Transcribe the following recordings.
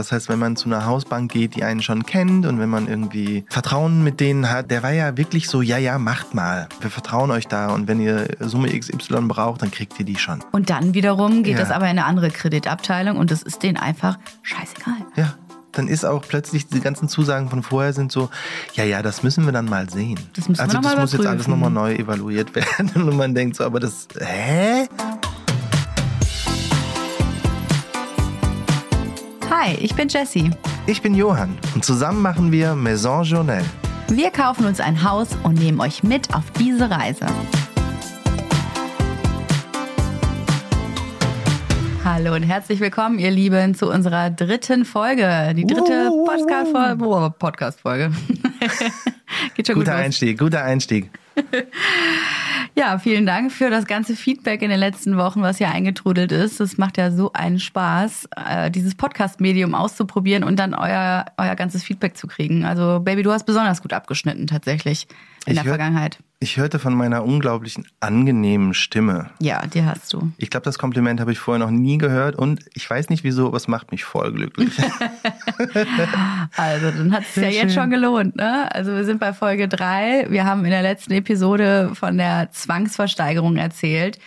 Das heißt, wenn man zu einer Hausbank geht, die einen schon kennt und wenn man irgendwie Vertrauen mit denen hat, der war ja wirklich so, ja, macht mal. Wir vertrauen euch da und wenn ihr Summe XY braucht, dann kriegt ihr die schon. Und dann wiederum geht das aber in eine andere Kreditabteilung und das ist denen einfach scheißegal. Ja. Dann ist auch plötzlich, die ganzen Zusagen von vorher sind so, ja, das müssen wir dann mal sehen. Das muss jetzt alles nochmal neu evaluiert werden. Und man denkt so, aber das, Hi, ich bin Jessie. Ich bin Johann und zusammen machen wir Maison Journelle. Wir kaufen uns ein Haus und nehmen euch mit auf diese Reise. Hallo und herzlich willkommen, ihr Lieben, zu unserer dritten Folge. Die dritte Podcast-Folge. Geht schon guter Einstieg. Ja, vielen Dank für das ganze Feedback in den letzten Wochen, was hier eingetrudelt ist. Es macht ja so einen Spaß, dieses Podcast-Medium auszuprobieren und dann euer ganzes Feedback zu kriegen. Also Baby, du hast besonders gut abgeschnitten tatsächlich in der Vergangenheit. Ich hörte von meiner unglaublichen angenehmen Stimme. Ja, die hast du. Ich glaube, das Kompliment habe ich vorher noch nie gehört und ich weiß nicht wieso, aber es macht mich voll glücklich. Also, dann hat es ja jetzt schon gelohnt, ne? Also wir sind bei Folge 3. Wir haben in der letzten Episode von der Zwangsversteigerung erzählt.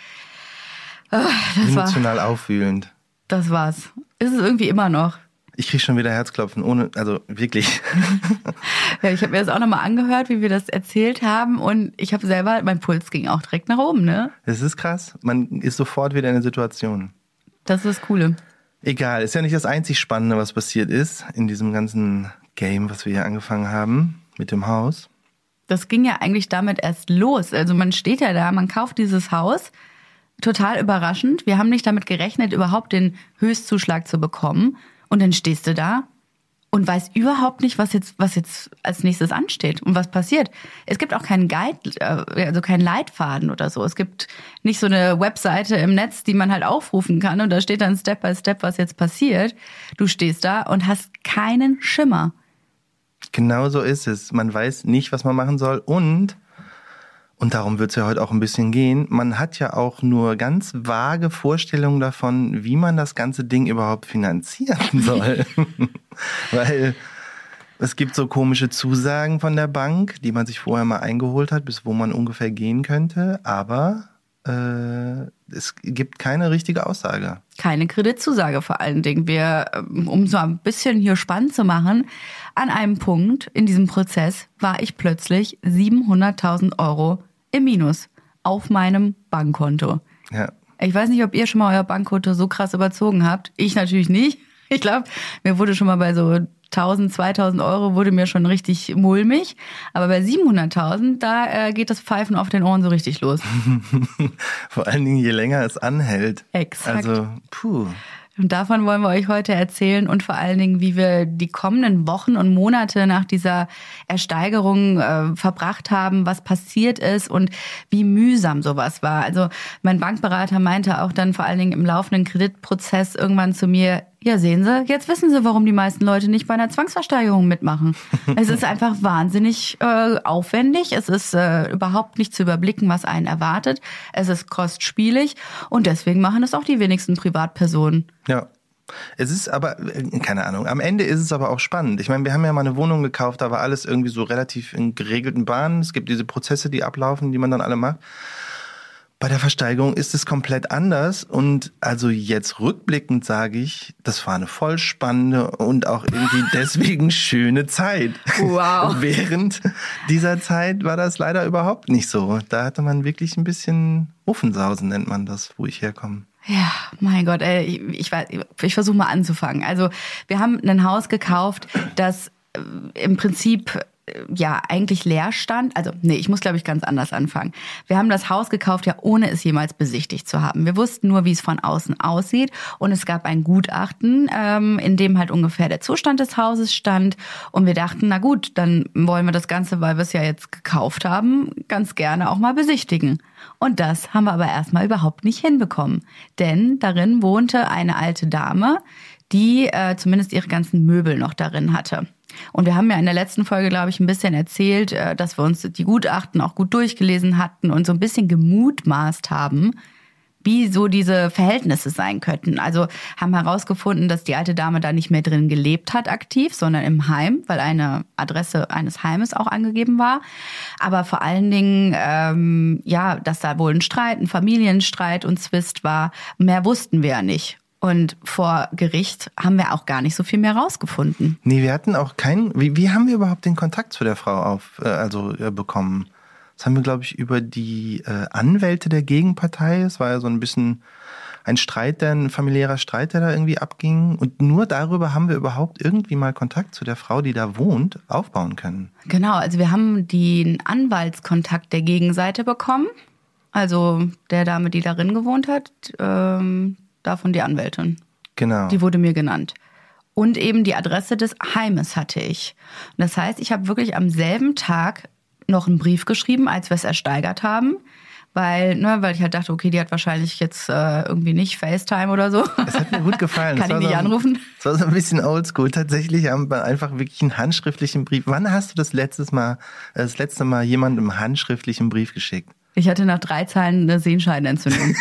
Emotional aufwühlend. Das war's. Ist es irgendwie immer noch. Ich kriege schon wieder Herzklopfen, also wirklich. Ja, ich habe mir das auch nochmal angehört, wie wir das erzählt haben und ich habe selber, mein Puls ging auch direkt nach oben, ne? Das ist krass, man ist sofort wieder in der Situation. Das ist das Coole. Egal, ist ja nicht das einzig Spannende, was passiert ist in diesem ganzen Game, was wir hier angefangen haben mit dem Haus. Das ging ja eigentlich damit erst los. Also man steht ja da, man kauft dieses Haus, total überraschend. Wir haben nicht damit gerechnet, überhaupt den Höchstzuschlag zu bekommen. Und dann stehst du da und weißt überhaupt nicht, was jetzt als nächstes ansteht und was passiert. Es gibt auch keinen Guide, also keinen Leitfaden oder so. Es gibt nicht so eine Webseite im Netz, die man halt aufrufen kann und da steht dann Step by Step, was jetzt passiert. Du stehst da und hast keinen Schimmer. Genau so ist es. Man weiß nicht, was man machen soll und darum wird es ja heute auch ein bisschen gehen. Man hat ja auch nur ganz vage Vorstellungen davon, wie man das ganze Ding überhaupt finanzieren soll. Weil es gibt so komische Zusagen von der Bank, die man sich vorher mal eingeholt hat, bis wo man ungefähr gehen könnte. Aber es gibt keine richtige Aussage. Keine Kreditzusage vor allen Dingen. Um so ein bisschen hier spannend zu machen, an einem Punkt in diesem Prozess war ich plötzlich 700.000 Euro im Minus auf meinem Bankkonto. Ja. Ich weiß nicht, ob ihr schon mal euer Bankkonto so krass überzogen habt. Ich natürlich nicht. Ich glaube, mir wurde schon mal bei so 1.000, 2.000 Euro wurde mir schon richtig mulmig. Aber bei 700.000, da geht das Pfeifen auf den Ohren so richtig los. Vor allen Dingen, je länger es anhält. Exakt. Also, puh. Und davon wollen wir euch heute erzählen und vor allen Dingen, wie wir die kommenden Wochen und Monate nach dieser Ersteigerung verbracht haben, was passiert ist und wie mühsam sowas war. Also mein Bankberater meinte auch dann vor allen Dingen im laufenden Kreditprozess irgendwann zu mir, ja sehen Sie, jetzt wissen Sie, warum die meisten Leute nicht bei einer Zwangsversteigerung mitmachen. Es ist einfach wahnsinnig aufwendig, es ist überhaupt nicht zu überblicken, was einen erwartet, es ist kostspielig und deswegen machen es auch die wenigsten Privatpersonen. Ja. Es ist aber, keine Ahnung, am Ende ist es aber auch spannend. Ich meine, wir haben ja mal eine Wohnung gekauft, da war alles irgendwie so relativ in geregelten Bahnen. Es gibt diese Prozesse, die ablaufen, die man dann alle macht. Bei der Versteigerung ist es komplett anders und also jetzt rückblickend sage ich, das war eine voll spannende und auch irgendwie deswegen schöne Zeit. Wow. Während dieser Zeit war das leider überhaupt nicht so. Da hatte man wirklich ein bisschen Muffensausen, nennt man das, wo ich herkomme. Ja, mein Gott, ich versuche mal anzufangen. Also wir haben ein Haus gekauft, das im Prinzip ja eigentlich leer stand. Also nee, ich muss glaube ich ganz anders anfangen. Wir haben das Haus gekauft, ja ohne es jemals besichtigt zu haben. Wir wussten nur, wie es von außen aussieht und es gab ein Gutachten, in dem halt ungefähr der Zustand des Hauses stand und wir dachten, na gut, dann wollen wir das Ganze, weil wir es ja jetzt gekauft haben, ganz gerne auch mal besichtigen. Und das haben wir aber erstmal überhaupt nicht hinbekommen, denn darin wohnte eine alte Dame, die zumindest ihre ganzen Möbel noch darin hatte. Und wir haben ja in der letzten Folge, glaube ich, ein bisschen erzählt, dass wir uns die Gutachten auch gut durchgelesen hatten und so ein bisschen gemutmaßt haben, wie so diese Verhältnisse sein könnten. Also haben herausgefunden, dass die alte Dame da nicht mehr drin gelebt hat aktiv, sondern im Heim, weil eine Adresse eines Heimes auch angegeben war. Aber vor allen Dingen, dass da wohl ein Familienstreit und Zwist war. Mehr wussten wir ja nicht. Und vor Gericht haben wir auch gar nicht so viel mehr rausgefunden. Nee, wir hatten auch keinen. Wie haben wir überhaupt den Kontakt zu der Frau bekommen? Das haben wir, glaube ich, über die Anwälte der Gegenpartei. Es war ja so ein bisschen ein familiärer Streit, der da irgendwie abging. Und nur darüber haben wir überhaupt irgendwie mal Kontakt zu der Frau, die da wohnt, aufbauen können. Genau, also wir haben den Anwaltskontakt der Gegenseite bekommen. Also der Dame, die darin gewohnt hat, davon die Anwältin. Genau. Die wurde mir genannt. Und eben die Adresse des Heimes hatte ich. Und das heißt, ich habe wirklich am selben Tag noch einen Brief geschrieben, als wir es ersteigert haben. Weil ich halt dachte, okay, die hat wahrscheinlich jetzt irgendwie nicht FaceTime oder so. Es hat mir gut gefallen. Kann ich nicht anrufen? Es war so ein bisschen oldschool. Tatsächlich haben wir einfach wirklich einen handschriftlichen Brief. Wann hast du das letzte Mal jemandem einen handschriftlichen Brief geschickt? Ich hatte nach 3 Zeilen eine Sehenscheidenentzündung.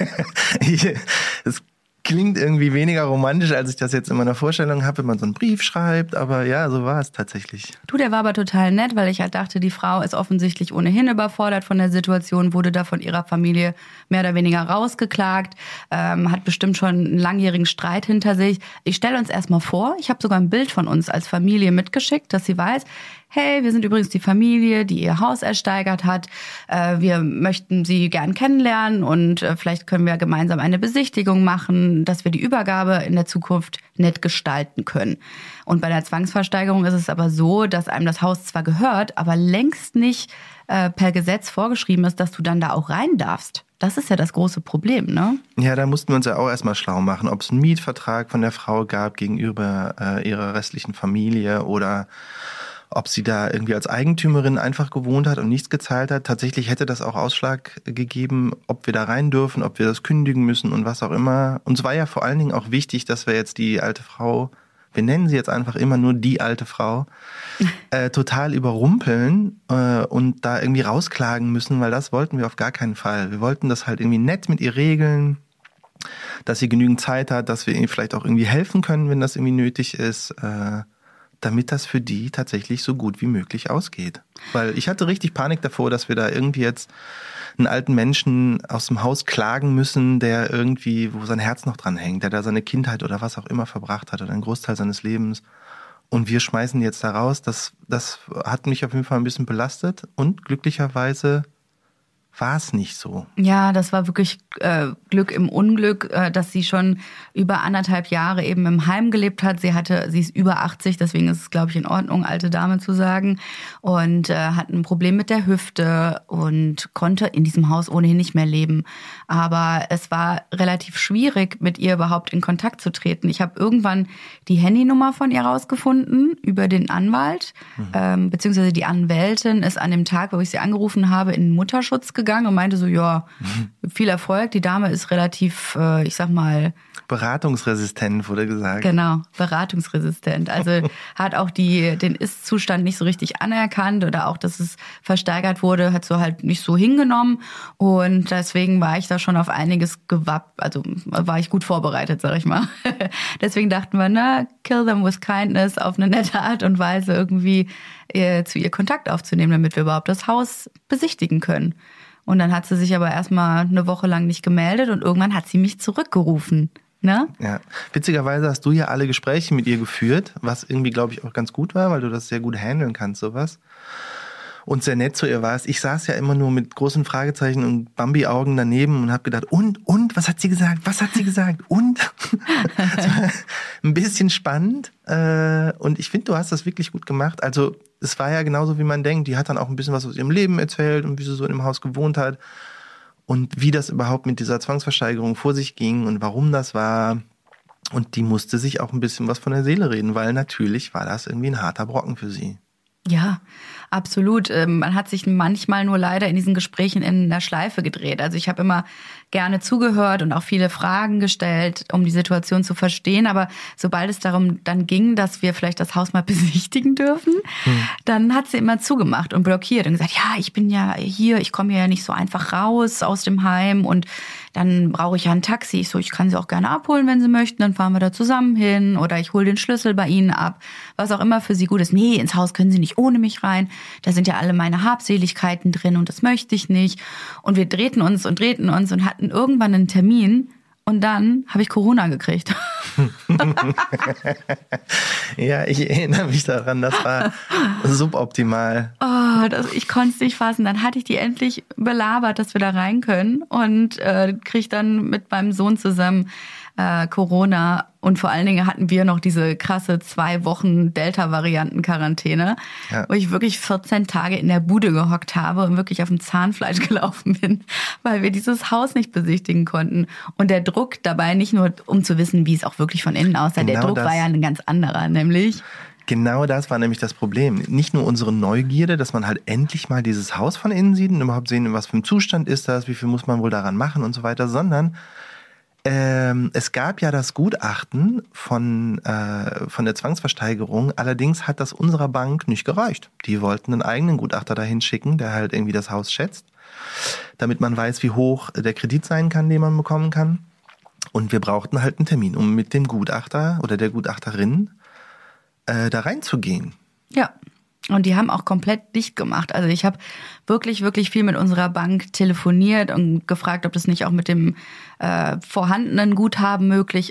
Es klingt irgendwie weniger romantisch, als ich das jetzt in meiner Vorstellung habe, wenn man so einen Brief schreibt. Aber ja, so war es tatsächlich. Der war aber total nett, weil ich halt dachte, die Frau ist offensichtlich ohnehin überfordert von der Situation, wurde da von ihrer Familie mehr oder weniger rausgeklagt, hat bestimmt schon einen langjährigen Streit hinter sich. Ich stelle uns erstmal vor, ich habe sogar ein Bild von uns als Familie mitgeschickt, dass sie weiß, hey, wir sind übrigens die Familie, die ihr Haus ersteigert hat. Wir möchten Sie gern kennenlernen und vielleicht können wir gemeinsam eine Besichtigung machen, dass wir die Übergabe in der Zukunft nett gestalten können. Und bei der Zwangsversteigerung ist es aber so, dass einem das Haus zwar gehört, aber längst nicht per Gesetz vorgeschrieben ist, dass du dann da auch rein darfst. Das ist ja das große Problem, ne? Ja, da mussten wir uns ja auch erstmal schlau machen, ob es einen Mietvertrag von der Frau gab gegenüber ihrer restlichen Familie oder ob sie da irgendwie als Eigentümerin einfach gewohnt hat und nichts gezahlt hat. Tatsächlich hätte das auch Ausschlag gegeben, ob wir da rein dürfen, ob wir das kündigen müssen und was auch immer. Uns war ja vor allen Dingen auch wichtig, dass wir jetzt die alte Frau, wir nennen sie jetzt einfach immer nur die alte Frau, total überrumpeln und da irgendwie rausklagen müssen, weil das wollten wir auf gar keinen Fall. Wir wollten das halt irgendwie nett mit ihr regeln, dass sie genügend Zeit hat, dass wir ihr vielleicht auch irgendwie helfen können, wenn das irgendwie nötig ist, damit das für die tatsächlich so gut wie möglich ausgeht. Weil ich hatte richtig Panik davor, dass wir da irgendwie jetzt einen alten Menschen aus dem Haus klagen müssen, der irgendwie, wo sein Herz noch dran hängt, der da seine Kindheit oder was auch immer verbracht hat oder einen Großteil seines Lebens. Und wir schmeißen jetzt da raus. Das hat mich auf jeden Fall ein bisschen belastet und glücklicherweise war es nicht so. Ja, das war wirklich Glück im Unglück, dass sie schon über 1,5 Jahre eben im Heim gelebt hat. Sie ist über 80, deswegen ist es, glaube ich, in Ordnung, alte Dame zu sagen. Und hat ein Problem mit der Hüfte und konnte in diesem Haus ohnehin nicht mehr leben. Aber es war relativ schwierig, mit ihr überhaupt in Kontakt zu treten. Ich habe irgendwann die Handynummer von ihr rausgefunden über den Anwalt, beziehungsweise die Anwältin ist an dem Tag, wo ich sie angerufen habe, in den Mutterschutz gegangen und meinte so, ja, viel Erfolg. Die Dame ist relativ, ich sag mal... beratungsresistent, wurde gesagt. Genau, beratungsresistent. Also hat auch den Ist-Zustand nicht so richtig anerkannt oder auch, dass es versteigert wurde, hat so halt nicht so hingenommen. Und deswegen war ich da schon auf einiges also war ich gut vorbereitet, sag ich mal. Deswegen dachten wir, kill them with kindness, auf eine nette Art und Weise irgendwie zu ihr Kontakt aufzunehmen, damit wir überhaupt das Haus besichtigen können. Und dann hat sie sich aber erstmal eine Woche lang nicht gemeldet und irgendwann hat sie mich zurückgerufen. Ne? Ja, witzigerweise hast du ja alle Gespräche mit ihr geführt, was irgendwie, glaube ich, auch ganz gut war, weil du das sehr gut handeln kannst, sowas. Und sehr nett zu ihr warst. Ich saß ja immer nur mit großen Fragezeichen und Bambi-Augen daneben und habe gedacht, und, was hat sie gesagt? Was hat sie gesagt? Und? Das war ein bisschen spannend. Und ich finde, du hast das wirklich gut gemacht. Also es war ja genauso, wie man denkt. Die hat dann auch ein bisschen was aus ihrem Leben erzählt und wie sie so in dem Haus gewohnt hat. Und wie das überhaupt mit dieser Zwangsversteigerung vor sich ging und warum das war. Und die musste sich auch ein bisschen was von der Seele reden, weil natürlich war das irgendwie ein harter Brocken für sie. Ja, absolut. Man hat sich manchmal nur leider in diesen Gesprächen in der Schleife gedreht. Also ich habe immer gerne zugehört und auch viele Fragen gestellt, um die Situation zu verstehen. Aber sobald es darum dann ging, dass wir vielleicht das Haus mal besichtigen dürfen, dann hat sie immer zugemacht und blockiert und gesagt, ja, ich bin ja hier, ich komme ja nicht so einfach raus aus dem Heim und dann brauche ich ja ein Taxi. Ich so, ich kann sie auch gerne abholen, wenn sie möchten, dann fahren wir da zusammen hin oder ich hole den Schlüssel bei ihnen ab, was auch immer für sie gut ist. Nee, ins Haus können sie nicht ohne mich rein, da sind ja alle meine Habseligkeiten drin und das möchte ich nicht. Und wir drehten uns und hatten irgendwann einen Termin und dann habe ich Corona gekriegt. Ja, ich erinnere mich daran, das war suboptimal. Ich konnte es nicht fassen. Dann hatte ich die endlich belabert, dass wir da rein können und krieg dann mit meinem Sohn zusammen Corona. Und vor allen Dingen hatten wir noch diese krasse 2 Wochen Delta-Varianten-Quarantäne, wo ich wirklich 14 Tage in der Bude gehockt habe und wirklich auf dem Zahnfleisch gelaufen bin, weil wir dieses Haus nicht besichtigen konnten. Und der Druck dabei, nicht nur um zu wissen, wie es auch wirklich von innen aussah, der Druck war ja ein ganz anderer, nämlich... Genau das war nämlich das Problem. Nicht nur unsere Neugierde, dass man halt endlich mal dieses Haus von innen sieht und überhaupt sehen, was für ein Zustand ist das, wie viel muss man wohl daran machen und so weiter, sondern es gab ja das Gutachten von der Zwangsversteigerung, allerdings hat das unserer Bank nicht gereicht. Die wollten einen eigenen Gutachter dahin schicken, der halt irgendwie das Haus schätzt, damit man weiß, wie hoch der Kredit sein kann, den man bekommen kann. Und wir brauchten halt einen Termin, um mit dem Gutachter oder der Gutachterin da reinzugehen. Ja, und die haben auch komplett dicht gemacht. Also ich habe wirklich, wirklich viel mit unserer Bank telefoniert und gefragt, ob das nicht auch mit dem vorhandenen Gutachten möglich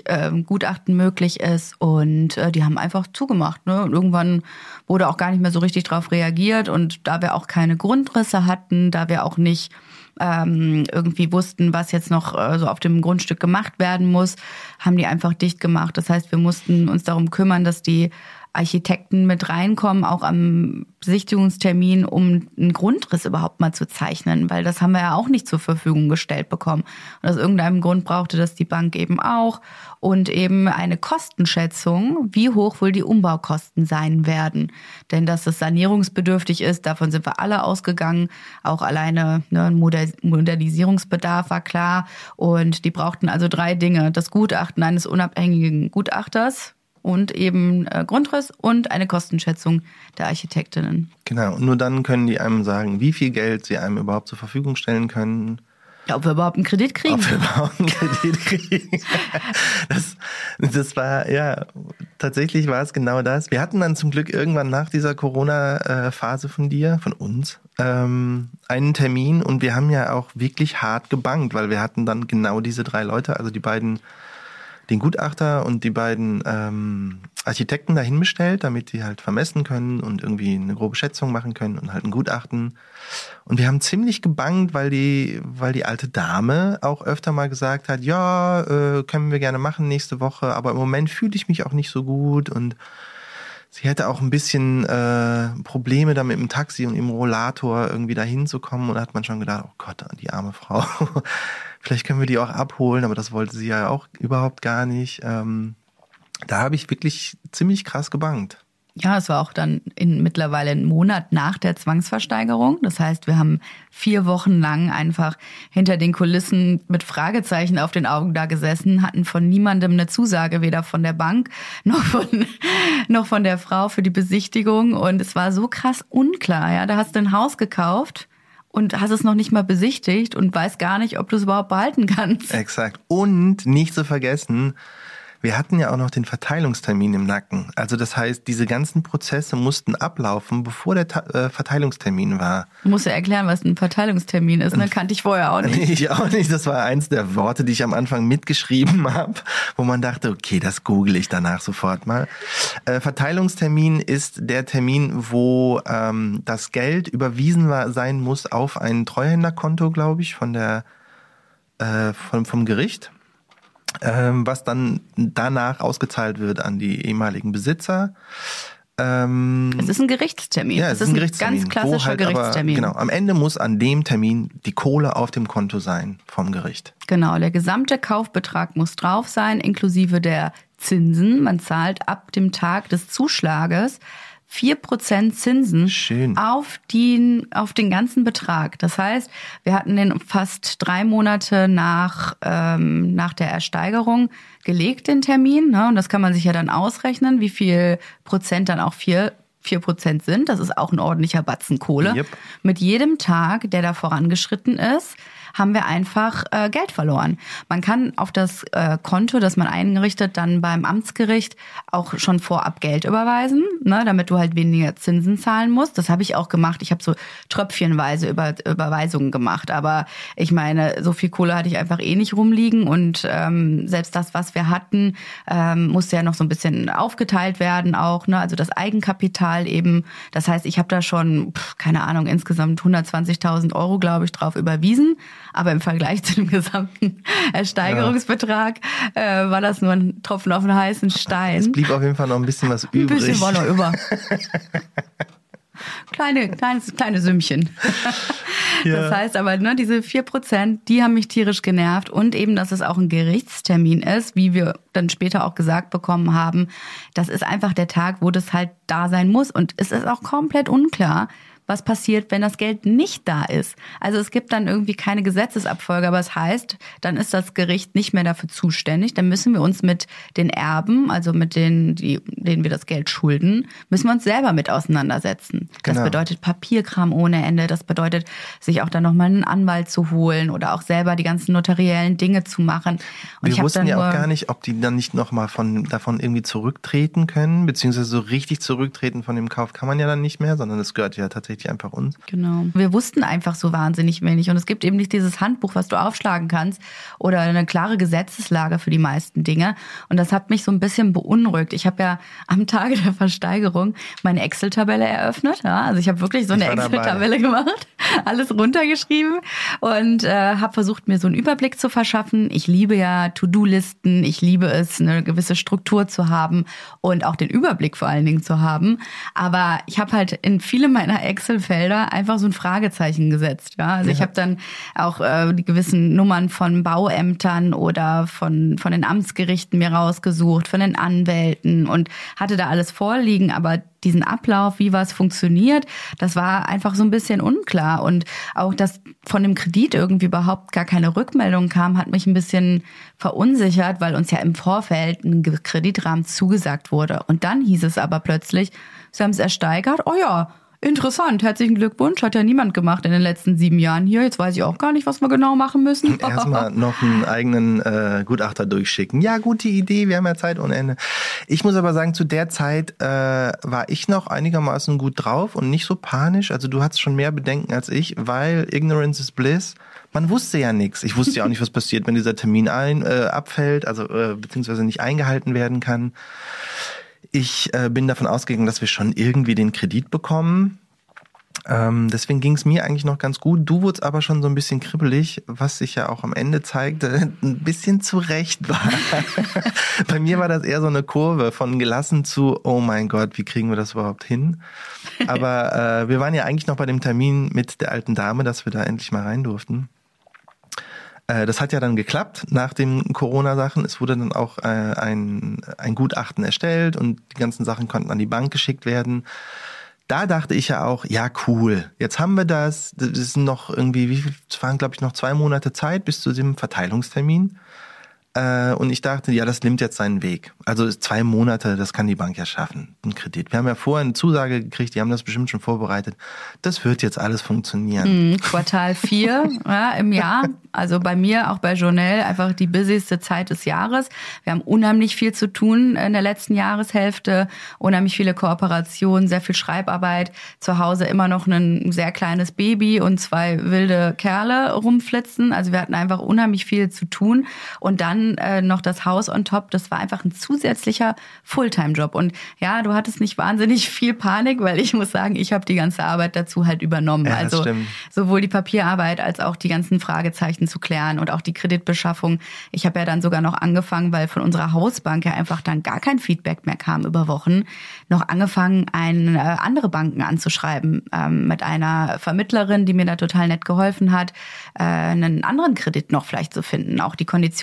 ist. Und die haben einfach zugemacht. Ne? Und irgendwann wurde auch gar nicht mehr so richtig drauf reagiert. Und da wir auch keine Grundrisse hatten, da wir auch nicht irgendwie wussten, was jetzt noch so auf dem Grundstück gemacht werden muss, haben die einfach dicht gemacht. Das heißt, wir mussten uns darum kümmern, dass die Architekten mit reinkommen, auch am Besichtigungstermin, um einen Grundriss überhaupt mal zu zeichnen, weil das haben wir ja auch nicht zur Verfügung gestellt bekommen. Und aus irgendeinem Grund brauchte das die Bank eben auch und eben eine Kostenschätzung, wie hoch wohl die Umbaukosten sein werden. Denn dass es sanierungsbedürftig ist, davon sind wir alle ausgegangen. Auch alleine ein Modernisierungsbedarf war klar. Und die brauchten also 3 Dinge. Das Gutachten eines unabhängigen Gutachters, und eben Grundriss und eine Kostenschätzung der Architektinnen. Genau, und nur dann können die einem sagen, wie viel Geld sie einem überhaupt zur Verfügung stellen können. Ja, ob wir überhaupt einen Kredit kriegen. Das war, ja, tatsächlich war es genau das. Wir hatten dann zum Glück irgendwann nach dieser Corona-Phase von uns, einen Termin und wir haben ja auch wirklich hart gebangt, weil wir hatten dann genau diese 3 Leute, also die beiden, den Gutachter und die beiden Architekten dahin bestellt, damit die halt vermessen können und irgendwie eine grobe Schätzung machen können und halt ein Gutachten. Und wir haben ziemlich gebangt, weil die alte Dame auch öfter mal gesagt hat, ja, können wir gerne machen nächste Woche, aber im Moment fühle ich mich auch nicht so gut und sie hätte auch ein bisschen Probleme da mit dem Taxi und im Rollator irgendwie da hinzukommen und da hat man schon gedacht, oh Gott, die arme Frau. Vielleicht können wir die auch abholen, aber das wollte sie ja auch überhaupt gar nicht. Da habe ich wirklich ziemlich krass gebangt. Ja, es war auch dann mittlerweile einen Monat nach der Zwangsversteigerung. Das heißt, wir haben 4 Wochen lang einfach hinter den Kulissen mit Fragezeichen auf den Augen da gesessen, hatten von niemandem eine Zusage, weder von der Bank noch von der Frau für die Besichtigung. Und es war so krass unklar. Ja, da hast du ein Haus gekauft und hast es noch nicht mal besichtigt und weißt gar nicht, ob du es überhaupt behalten kannst. Exakt. Und nicht zu vergessen, wir hatten ja auch noch den Verteilungstermin im Nacken. Also das heißt, diese ganzen Prozesse mussten ablaufen, bevor der Verteilungstermin war. Du musst ja erklären, was ein Verteilungstermin ist, ne? Kannte ich vorher auch nicht. Ich auch nicht. Das war eins der Worte, die ich am Anfang mitgeschrieben habe, wo man dachte, okay, das google ich danach sofort mal. Verteilungstermin ist der Termin, wo das Geld überwiesen sein muss auf ein Treuhänderkonto, glaube ich, vom Gericht. Was dann danach ausgezahlt wird an die ehemaligen Besitzer. Es ist ein Gerichtstermin. Ja, es ist ein Gerichtstermin. Ganz klassischer Gerichtstermin. Aber, genau, am Ende muss an dem Termin die Kohle auf dem Konto sein vom Gericht. Genau, der gesamte Kaufbetrag muss drauf sein, inklusive der Zinsen. Man zahlt ab dem Tag des Zuschlages 4% Zinsen auf den ganzen Betrag. Das heißt, wir hatten den fast 3 Monate nach der Ersteigerung gelegt, den Termin. Ne? Und das kann man sich ja dann ausrechnen, wie viel Prozent dann auch 4% sind. Das ist auch ein ordentlicher Batzen Kohle. Yep. Mit jedem Tag, der da vorangeschritten ist, haben wir einfach Geld verloren. Man kann auf das Konto, das man eingerichtet, dann beim Amtsgericht auch schon vorab Geld überweisen, ne, damit du halt weniger Zinsen zahlen musst. Das habe ich auch gemacht. Ich habe so tröpfchenweise Überweisungen gemacht. Aber ich meine, so viel Kohle hatte ich einfach eh nicht rumliegen. Und selbst das, was wir hatten, musste ja noch so ein bisschen aufgeteilt werden auch, ne? Also das Eigenkapital eben. Das heißt, ich habe da schon, keine Ahnung, insgesamt 120.000 Euro, glaube ich, drauf überwiesen. Aber im Vergleich zu dem gesamten Ersteigerungsbetrag war das nur ein Tropfen auf den heißen Stein. Es blieb auf jeden Fall noch ein bisschen was übrig. Ein bisschen war noch über. Kleine Sümmchen. Ja. Das heißt aber, ne, diese 4%, die haben mich tierisch genervt. Und eben, dass es auch ein Gerichtstermin ist, wie wir dann später auch gesagt bekommen haben. Das ist einfach der Tag, wo das halt da sein muss. Und es ist auch komplett unklar, was passiert, wenn das Geld nicht da ist. Also es gibt dann irgendwie keine Gesetzesabfolge, aber es heißt, dann ist das Gericht nicht mehr dafür zuständig. Dann müssen wir uns mit den Erben, also mit denen wir das Geld schulden, müssen wir uns selber mit auseinandersetzen. Das bedeutet Papierkram ohne Ende. Das bedeutet, sich auch dann nochmal einen Anwalt zu holen oder auch selber die ganzen notariellen Dinge zu machen. Und wir wussten ja auch gar nicht, ob die dann nicht nochmal davon irgendwie zurücktreten können, beziehungsweise so richtig zurücktreten von dem Kauf kann man ja dann nicht mehr, sondern das gehört ja tatsächlich einfach uns. Genau. Wir wussten einfach so wahnsinnig wenig. Und es gibt eben nicht dieses Handbuch, was du aufschlagen kannst oder eine klare Gesetzeslage für die meisten Dinge. Und das hat mich so ein bisschen beunruhigt. Ich habe ja am Tage der Versteigerung meine Excel-Tabelle eröffnet. Ja, also ich habe wirklich so eine Excel-Tabelle gemacht, alles runtergeschrieben und habe versucht, mir so einen Überblick zu verschaffen. Ich liebe ja To-Do-Listen. Ich liebe es, eine gewisse Struktur zu haben und auch den Überblick vor allen Dingen zu haben. Aber ich habe halt in viele meiner Excel-Felder einfach so ein Fragezeichen gesetzt. Ja? Also ich habe dann auch die gewissen Nummern von Bauämtern oder von den Amtsgerichten mir rausgesucht, von den Anwälten und hatte da alles vorliegen, aber diesen Ablauf, wie was funktioniert, das war einfach so ein bisschen unklar. Und auch, dass von dem Kredit irgendwie überhaupt gar keine Rückmeldung kam, hat mich ein bisschen verunsichert, weil uns ja im Vorfeld ein Kreditrahmen zugesagt wurde. Und dann hieß es aber plötzlich, sie haben es ersteigert, oh ja, interessant, herzlichen Glückwunsch, hat ja niemand gemacht in den letzten 7 Jahren hier. Jetzt weiß ich auch gar nicht, was wir genau machen müssen. Erstmal noch einen eigenen Gutachter durchschicken. Ja, gute Idee, wir haben ja Zeit ohne Ende. Ich muss aber sagen, zu der Zeit war ich noch einigermaßen gut drauf und nicht so panisch. Also du hattest schon mehr Bedenken als ich, weil Ignorance is Bliss. Man wusste ja nichts. Ich wusste ja auch nicht, was passiert, wenn dieser Termin abfällt, also beziehungsweise nicht eingehalten werden kann. Ich bin davon ausgegangen, dass wir schon irgendwie den Kredit bekommen. Deswegen ging es mir eigentlich noch ganz gut. Du wurdest aber schon so ein bisschen kribbelig, was sich ja auch am Ende zeigte, ein bisschen zurecht war. Bei mir war das eher so eine Kurve von gelassen zu, oh mein Gott, wie kriegen wir das überhaupt hin? Aber wir waren ja eigentlich noch bei dem Termin mit der alten Dame, dass wir da endlich mal rein durften. Das hat ja dann geklappt nach den Corona-Sachen. Es wurde dann auch ein Gutachten erstellt und die ganzen Sachen konnten an die Bank geschickt werden. Da dachte ich ja auch, ja cool, jetzt haben wir das. Das sind noch irgendwie, es waren glaube ich noch 2 Monate Zeit bis zu dem Verteilungstermin. Und ich dachte, ja, das nimmt jetzt seinen Weg. Also 2 Monate, das kann die Bank ja schaffen, ein Kredit. Wir haben ja vorher eine Zusage gekriegt, die haben das bestimmt schon vorbereitet. Das wird jetzt alles funktionieren. Quartal 4 ja, im Jahr, also bei mir, auch bei Journelle, einfach die busyste Zeit des Jahres. Wir haben unheimlich viel zu tun in der letzten Jahreshälfte, unheimlich viele Kooperationen, sehr viel Schreibarbeit. Zu Hause immer noch ein sehr kleines Baby und 2 wilde Kerle rumflitzen. Also wir hatten einfach unheimlich viel zu tun. Und dann noch das Haus on top, das war einfach ein zusätzlicher Fulltime-Job. Und ja, du hattest nicht wahnsinnig viel Panik, weil ich muss sagen, ich habe die ganze Arbeit dazu halt übernommen. Ja, also stimmt. Sowohl die Papierarbeit als auch die ganzen Fragezeichen zu klären und auch die Kreditbeschaffung. Ich habe ja dann sogar noch angefangen, weil von unserer Hausbank ja einfach dann gar kein Feedback mehr kam über Wochen, noch angefangen, andere Banken anzuschreiben mit einer Vermittlerin, die mir da total nett geholfen hat, einen anderen Kredit noch vielleicht zu finden, auch die Konditionen mal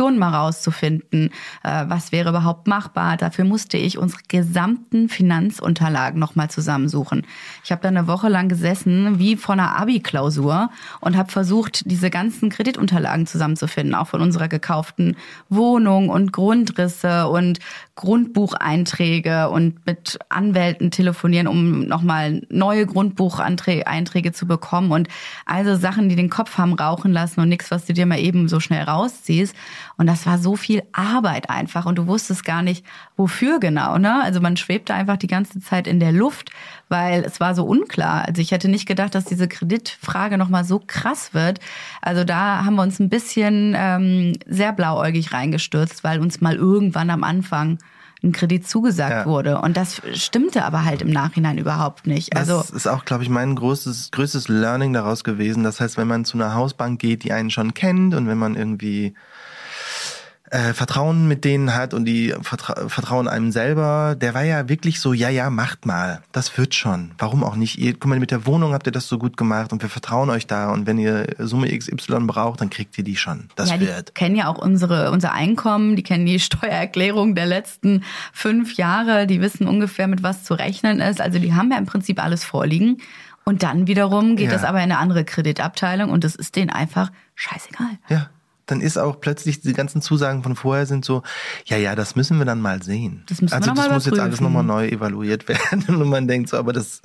herauszufinden, was wäre überhaupt machbar. Dafür musste ich unsere gesamten Finanzunterlagen nochmal zusammensuchen. Ich habe da eine Woche lang gesessen, wie vor einer Abi-Klausur, und habe versucht, diese ganzen Kreditunterlagen zusammenzufinden, auch von unserer gekauften Wohnung und Grundrisse und Grundbucheinträge und mit Anwälten telefonieren, um nochmal neue Grundbucheinträge zu bekommen und also Sachen, die den Kopf haben rauchen lassen und nichts, was du dir mal eben so schnell rausziehst. Und das war so viel Arbeit einfach und du wusstest gar nicht, wofür genau, ne? Also man schwebte einfach die ganze Zeit in der Luft, weil es war so unklar. Also ich hätte nicht gedacht, dass diese Kreditfrage nochmal so krass wird. Also da haben wir uns ein bisschen sehr blauäugig reingestürzt, weil uns mal irgendwann am Anfang ein Kredit zugesagt wurde. Und das stimmte aber halt im Nachhinein überhaupt nicht. Also das ist auch, glaube ich, mein größtes Learning daraus gewesen. Das heißt, wenn man zu einer Hausbank geht, die einen schon kennt und wenn man irgendwie Vertrauen mit denen hat und die vertrauen einem selber, der war ja wirklich so, ja, macht mal, das wird schon. Warum auch nicht? Guck mal, mit der Wohnung habt ihr das so gut gemacht und wir vertrauen euch da und wenn ihr Summe XY braucht, dann kriegt ihr die schon. Das wird. Die kennen ja auch unser Einkommen, die kennen die Steuererklärung der letzten 5 Jahre, die wissen ungefähr, mit was zu rechnen ist. Also die haben ja im Prinzip alles vorliegen. Und dann wiederum geht das aber in eine andere Kreditabteilung und das ist denen einfach scheißegal. Ja. Dann ist auch plötzlich die ganzen Zusagen von vorher sind so, ja, das müssen wir dann mal sehen. Das muss jetzt alles nochmal neu evaluiert werden. Und man denkt so, aber das,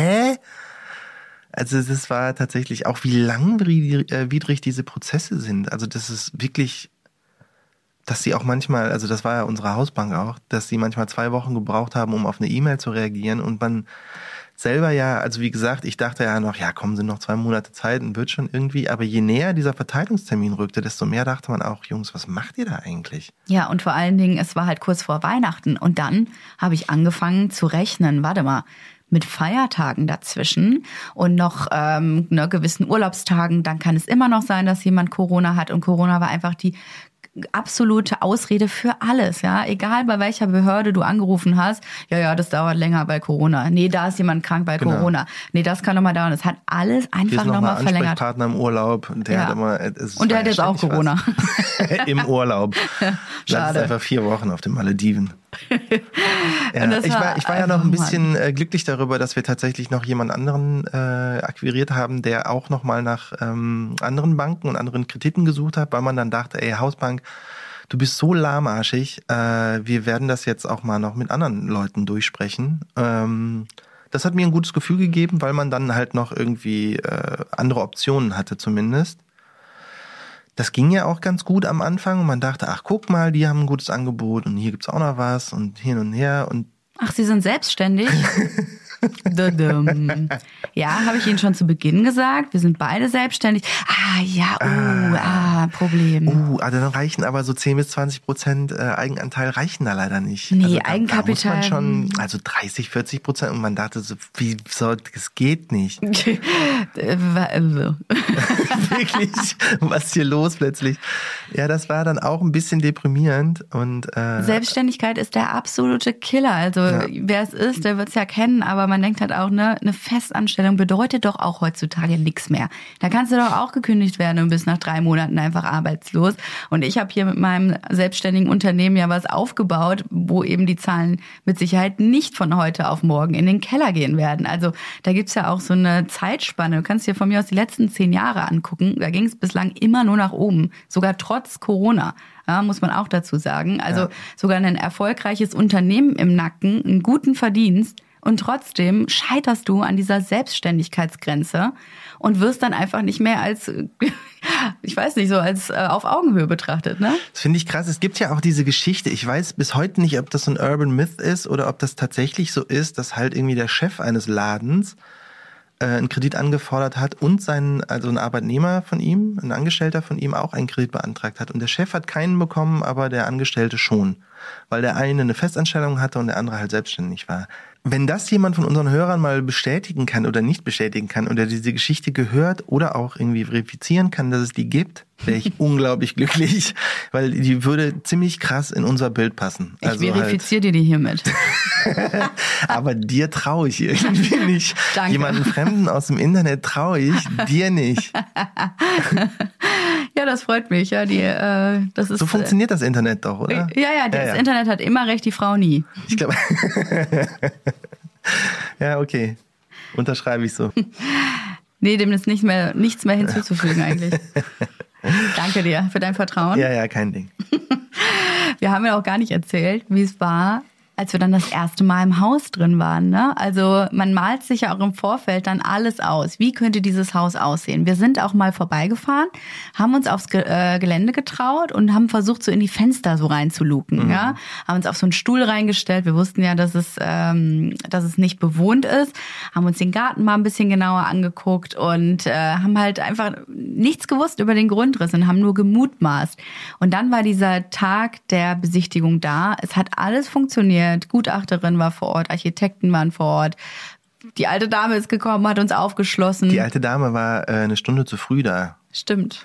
Also das war tatsächlich auch, wie langwierig diese Prozesse sind. Also das ist wirklich, dass sie auch manchmal, also das war ja unsere Hausbank auch, dass sie manchmal 2 Wochen gebraucht haben, um auf eine E-Mail zu reagieren und man selber ja, also wie gesagt, ich dachte ja noch, sind noch 2 Monate Zeit und wird schon irgendwie, aber je näher dieser Verteilungstermin rückte, desto mehr dachte man auch, Jungs, was macht ihr da eigentlich? Ja, und vor allen Dingen, es war halt kurz vor Weihnachten und dann habe ich angefangen zu rechnen, warte mal, mit Feiertagen dazwischen und noch gewissen Urlaubstagen, dann kann es immer noch sein, dass jemand Corona hat und Corona war einfach die absolute Ausrede für alles, ja, egal bei welcher Behörde du angerufen hast, das dauert länger bei Corona. Nee, da ist jemand krank bei Corona. Nee, das kann nochmal dauern. Es hat alles einfach nochmal verlängert. Ansprechpartner im Urlaub, der hat immer, und der hat jetzt auch Corona. Im Urlaub. Schade. Das ist einfach 4 Wochen auf den Malediven. Ich war ja noch ein bisschen glücklich darüber, dass wir tatsächlich noch jemand anderen akquiriert haben, der auch noch mal nach anderen Banken und anderen Krediten gesucht hat, weil man dann dachte, ey, Hausbank, du bist so lahmarschig, wir werden das jetzt auch mal noch mit anderen Leuten durchsprechen. Das hat mir ein gutes Gefühl gegeben, weil man dann halt noch irgendwie andere Optionen hatte zumindest. Das ging ja auch ganz gut am Anfang und man dachte, ach guck mal, die haben ein gutes Angebot und hier gibt's auch noch was und hin und her und ach, Sie sind selbstständig? Ja, habe ich Ihnen schon zu Beginn gesagt. Wir sind beide selbstständig. Problem. Dann reichen aber so 10-20% Eigenanteil reichen da leider nicht. Nee, also Eigenkapital. Da muss man schon, also 30-40% und man dachte so, das geht nicht. Wirklich, was ist hier los plötzlich? Ja, das war dann auch ein bisschen deprimierend und Selbstständigkeit ist der absolute Killer. Also wer es ist, der wird es ja kennen, aber man denkt halt auch, ne, eine Festanstellung bedeutet doch auch heutzutage nichts mehr. Da kannst du doch auch gekündigt werden und bist nach 3 Monaten einfach arbeitslos. Und ich habe hier mit meinem selbstständigen Unternehmen ja was aufgebaut, wo eben die Zahlen mit Sicherheit nicht von heute auf morgen in den Keller gehen werden. Also da gibt's ja auch so eine Zeitspanne. Du kannst dir von mir aus die letzten 10 Jahre angucken. Da ging es bislang immer nur nach oben, sogar trotz Corona. Ja, muss man auch dazu sagen. Also sogar ein erfolgreiches Unternehmen im Nacken, einen guten Verdienst. Und trotzdem scheiterst du an dieser Selbstständigkeitsgrenze und wirst dann einfach nicht mehr als, ich weiß nicht, so als auf Augenhöhe betrachtet, ne? Das finde ich krass. Es gibt ja auch diese Geschichte. Ich weiß bis heute nicht, ob das so ein Urban Myth ist oder ob das tatsächlich so ist, dass halt irgendwie der Chef eines Ladens einen Kredit angefordert hat und ein Arbeitnehmer von ihm, ein Angestellter von ihm auch einen Kredit beantragt hat. Und der Chef hat keinen bekommen, aber der Angestellte schon. Weil der eine Festanstellung hatte und der andere halt selbstständig war. Wenn das jemand von unseren Hörern mal bestätigen kann oder nicht bestätigen kann oder diese Geschichte gehört oder auch irgendwie verifizieren kann, dass es die gibt, wäre ich unglaublich glücklich, weil die würde ziemlich krass in unser Bild passen. Ich verifiziere dir die hiermit. Aber dir traue ich irgendwie nicht. Danke. Jemanden Fremden aus dem Internet traue ich dir nicht. Ja, das freut mich. Ja, das ist, so funktioniert das Internet doch, oder? Ja, das Internet hat immer recht, die Frau nie. Ich glaube. Ja, okay. Unterschreibe ich so. Nee, dem ist nichts mehr hinzuzufügen eigentlich. Danke dir für dein Vertrauen. Ja, kein Ding. Wir haben ja auch gar nicht erzählt, wie es war, als wir dann das erste Mal im Haus drin waren. Ne? Also man malt sich ja auch im Vorfeld dann alles aus. Wie könnte dieses Haus aussehen? Wir sind auch mal vorbeigefahren, haben uns aufs Gelände getraut und haben versucht, so in die Fenster so reinzuluken. Mhm. Ja? Haben uns auf so einen Stuhl reingestellt. Wir wussten ja, dass es nicht bewohnt ist. Haben uns den Garten mal ein bisschen genauer angeguckt und haben halt einfach nichts gewusst über den Grundriss und haben nur gemutmaßt. Und dann war dieser Tag der Besichtigung da. Es hat alles funktioniert. Gutachterin war vor Ort, Architekten waren vor Ort. Die alte Dame ist gekommen, hat uns aufgeschlossen. Die alte Dame war eine Stunde zu früh da. Stimmt.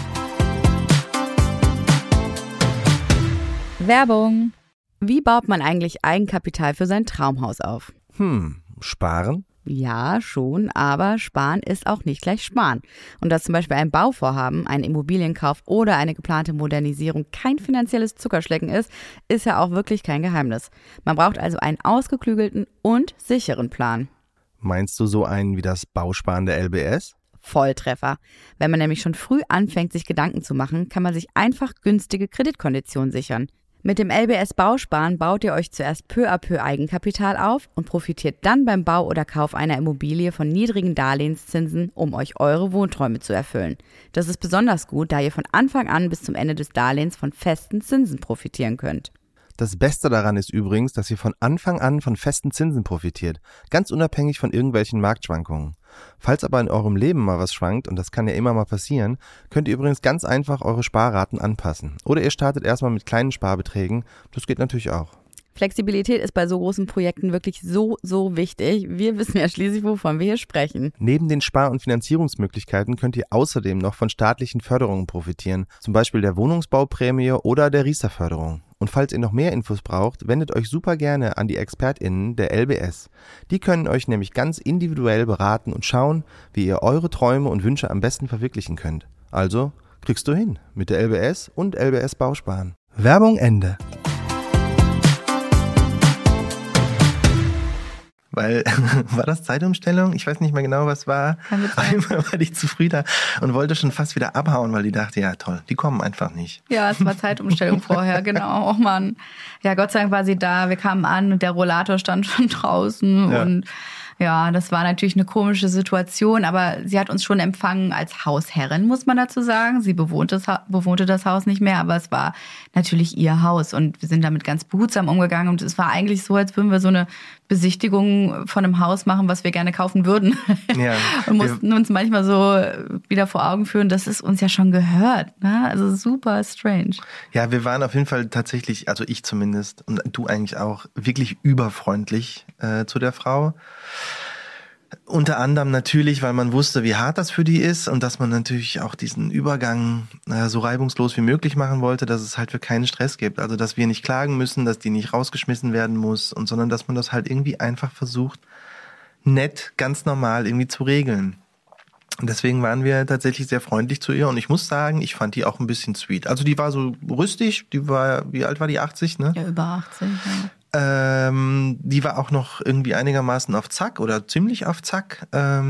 Werbung. Wie baut man eigentlich Eigenkapital für sein Traumhaus auf? Sparen? Ja, schon, aber sparen ist auch nicht gleich sparen. Und dass zum Beispiel ein Bauvorhaben, ein Immobilienkauf oder eine geplante Modernisierung kein finanzielles Zuckerschlecken ist, ist ja auch wirklich kein Geheimnis. Man braucht also einen ausgeklügelten und sicheren Plan. Meinst du so einen wie das Bausparen der LBS? Volltreffer. Wenn man nämlich schon früh anfängt, sich Gedanken zu machen, kann man sich einfach günstige Kreditkonditionen sichern. Mit dem LBS Bausparen baut ihr euch zuerst peu à peu Eigenkapital auf und profitiert dann beim Bau oder Kauf einer Immobilie von niedrigen Darlehenszinsen, um euch eure Wohnträume zu erfüllen. Das ist besonders gut, da ihr von Anfang an bis zum Ende des Darlehens von festen Zinsen profitieren könnt. Das Beste daran ist übrigens, dass ihr von Anfang an von festen Zinsen profitiert, ganz unabhängig von irgendwelchen Marktschwankungen. Falls aber in eurem Leben mal was schwankt, und das kann ja immer mal passieren, könnt ihr übrigens ganz einfach eure Sparraten anpassen. Oder ihr startet erstmal mit kleinen Sparbeträgen, das geht natürlich auch. Flexibilität ist bei so großen Projekten wirklich so wichtig. Wir wissen ja schließlich, wovon wir hier sprechen. Neben den Spar- und Finanzierungsmöglichkeiten könnt ihr außerdem noch von staatlichen Förderungen profitieren, zum Beispiel der Wohnungsbauprämie oder der Riester-Förderung. Und falls ihr noch mehr Infos braucht, wendet euch super gerne an die ExpertInnen der LBS. Die können euch nämlich ganz individuell beraten und schauen, wie ihr eure Träume und Wünsche am besten verwirklichen könnt. Also kriegst du hin mit der LBS und LBS Bausparen. Werbung Ende. Weil, war das Zeitumstellung? Ich weiß nicht mehr genau, was war. Einmal war ich zu früh da und wollte schon fast wieder abhauen, weil die dachte, ja toll, die kommen einfach nicht. Ja, es war Zeitumstellung vorher, genau. Oh Mann. Ja, Gott sei Dank war sie da. Wir kamen an und der Rollator stand schon draußen und ja, das war natürlich eine komische Situation, aber sie hat uns schon empfangen als Hausherrin, muss man dazu sagen. Sie bewohnte das Haus nicht mehr, aber es war natürlich ihr Haus und wir sind damit ganz behutsam umgegangen und es war eigentlich so, als würden wir so eine Besichtigung von einem Haus machen, was wir gerne kaufen würden. Ja, und mussten uns manchmal so wieder vor Augen führen, dass es uns ja schon gehört. Ne? Also super strange. Ja, wir waren auf jeden Fall tatsächlich, also ich zumindest und du eigentlich auch, wirklich überfreundlich zu der Frau. Unter anderem natürlich, weil man wusste, wie hart das für die ist und dass man natürlich auch diesen Übergang so reibungslos wie möglich machen wollte, dass es halt für keinen Stress gibt. Also, dass wir nicht klagen müssen, dass die nicht rausgeschmissen werden muss, und sondern dass man das halt irgendwie einfach versucht, nett, ganz normal irgendwie zu regeln. Und deswegen waren wir tatsächlich sehr freundlich zu ihr und ich muss sagen, ich fand die auch ein bisschen sweet. Also die war so rüstig, die war, wie alt war die, 80, ne? Ja, über 80, ja. Die war auch noch irgendwie einigermaßen auf Zack oder ziemlich auf Zack,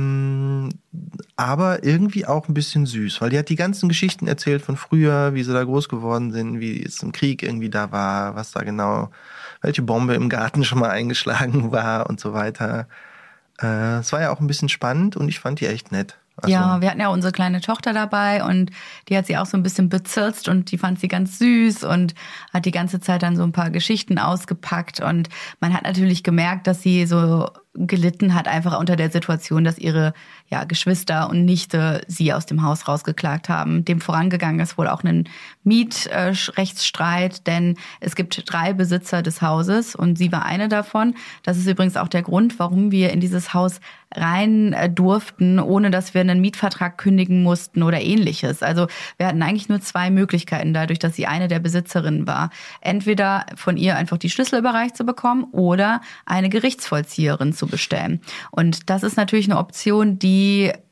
aber irgendwie auch ein bisschen süß, weil die hat die ganzen Geschichten erzählt von früher, wie sie da groß geworden sind, wie es im Krieg irgendwie da war, was da genau, welche Bombe im Garten schon mal eingeschlagen war und so weiter. Es war ja auch ein bisschen spannend und ich fand die echt nett. Also, ja, wir hatten ja unsere kleine Tochter dabei und die hat sie auch so ein bisschen bezirzt und die fand sie ganz süß und hat die ganze Zeit dann so ein paar Geschichten ausgepackt und man hat natürlich gemerkt, dass sie so gelitten hat einfach unter der Situation, dass ihre Geschwister und Nichte sie aus dem Haus rausgeklagt haben. Dem vorangegangen ist wohl auch ein Mietrechtsstreit, denn es gibt 3 Besitzer des Hauses und sie war eine davon. Das ist übrigens auch der Grund, warum wir in dieses Haus rein durften, ohne dass wir einen Mietvertrag kündigen mussten oder ähnliches. Also wir hatten eigentlich nur 2 Möglichkeiten dadurch, dass sie eine der Besitzerinnen war. Entweder von ihr einfach die Schlüssel überreicht zu bekommen oder eine Gerichtsvollzieherin zu bestellen. Und das ist natürlich eine Option, die ich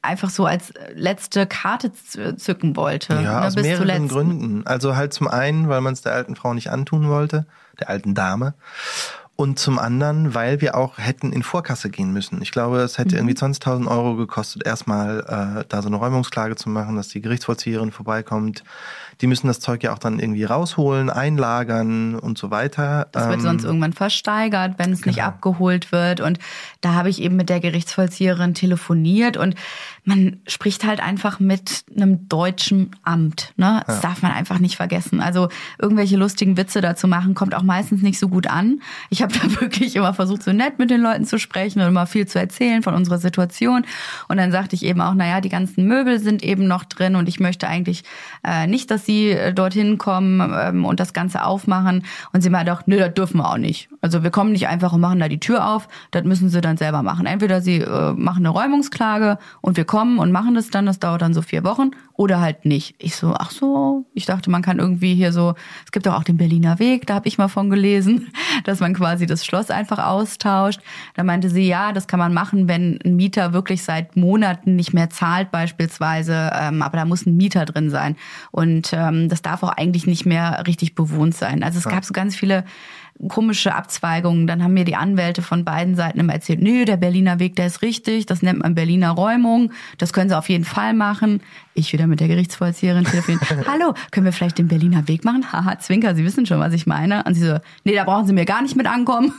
einfach so als letzte Karte zücken wollte. Ja, aus mehreren Gründen. Also halt zum einen, weil man es der alten Frau nicht antun wollte, der alten Dame. Und zum anderen, weil wir auch hätten in Vorkasse gehen müssen. Ich glaube, es hätte irgendwie 20.000 Euro gekostet, erstmal da so eine Räumungsklage zu machen, dass die Gerichtsvollzieherin vorbeikommt. Die müssen das Zeug ja auch dann irgendwie rausholen, einlagern und so weiter. Das wird sonst irgendwann versteigert, wenn es nicht abgeholt wird. Und da habe ich eben mit der Gerichtsvollzieherin telefoniert und man spricht halt einfach mit einem deutschen Amt. Ne? Das darf man einfach nicht vergessen. Also irgendwelche lustigen Witze dazu machen, kommt auch meistens nicht so gut an. Ich habe da wirklich immer versucht, so nett mit den Leuten zu sprechen und immer viel zu erzählen von unserer Situation. Und dann sagte ich eben auch, naja, die ganzen Möbel sind eben noch drin und ich möchte eigentlich nicht, dass sie dorthin kommen und das Ganze aufmachen. Und sie meinte auch, nö, das dürfen wir auch nicht. Also wir kommen nicht einfach und machen da die Tür auf, das müssen sie dann selber machen. Entweder sie machen eine Räumungsklage und wir kommen und machen das dann, das dauert dann so 4 Wochen, oder halt nicht. Ich so, ach so, ich dachte, man kann irgendwie hier so, es gibt doch auch den Berliner Weg, da habe ich mal von gelesen, dass man quasi das Schloss einfach austauscht. Da meinte sie, ja, das kann man machen, wenn ein Mieter wirklich seit Monaten nicht mehr zahlt beispielsweise, aber da muss ein Mieter drin sein. Und das darf auch eigentlich nicht mehr richtig bewohnt sein. Also es gab so ganz viele komische Abzweigungen. Dann haben mir die Anwälte von beiden Seiten immer erzählt, nö, der Berliner Weg, der ist richtig, das nennt man Berliner Räumung, das können sie auf jeden Fall machen. Ich wieder mit der Gerichtsvollzieherin telefonieren. Hallo, können wir vielleicht den Berliner Weg machen? Haha, Zwinker, Sie wissen schon, was ich meine. Und sie so, nee, da brauchen Sie mir gar nicht mit ankommen.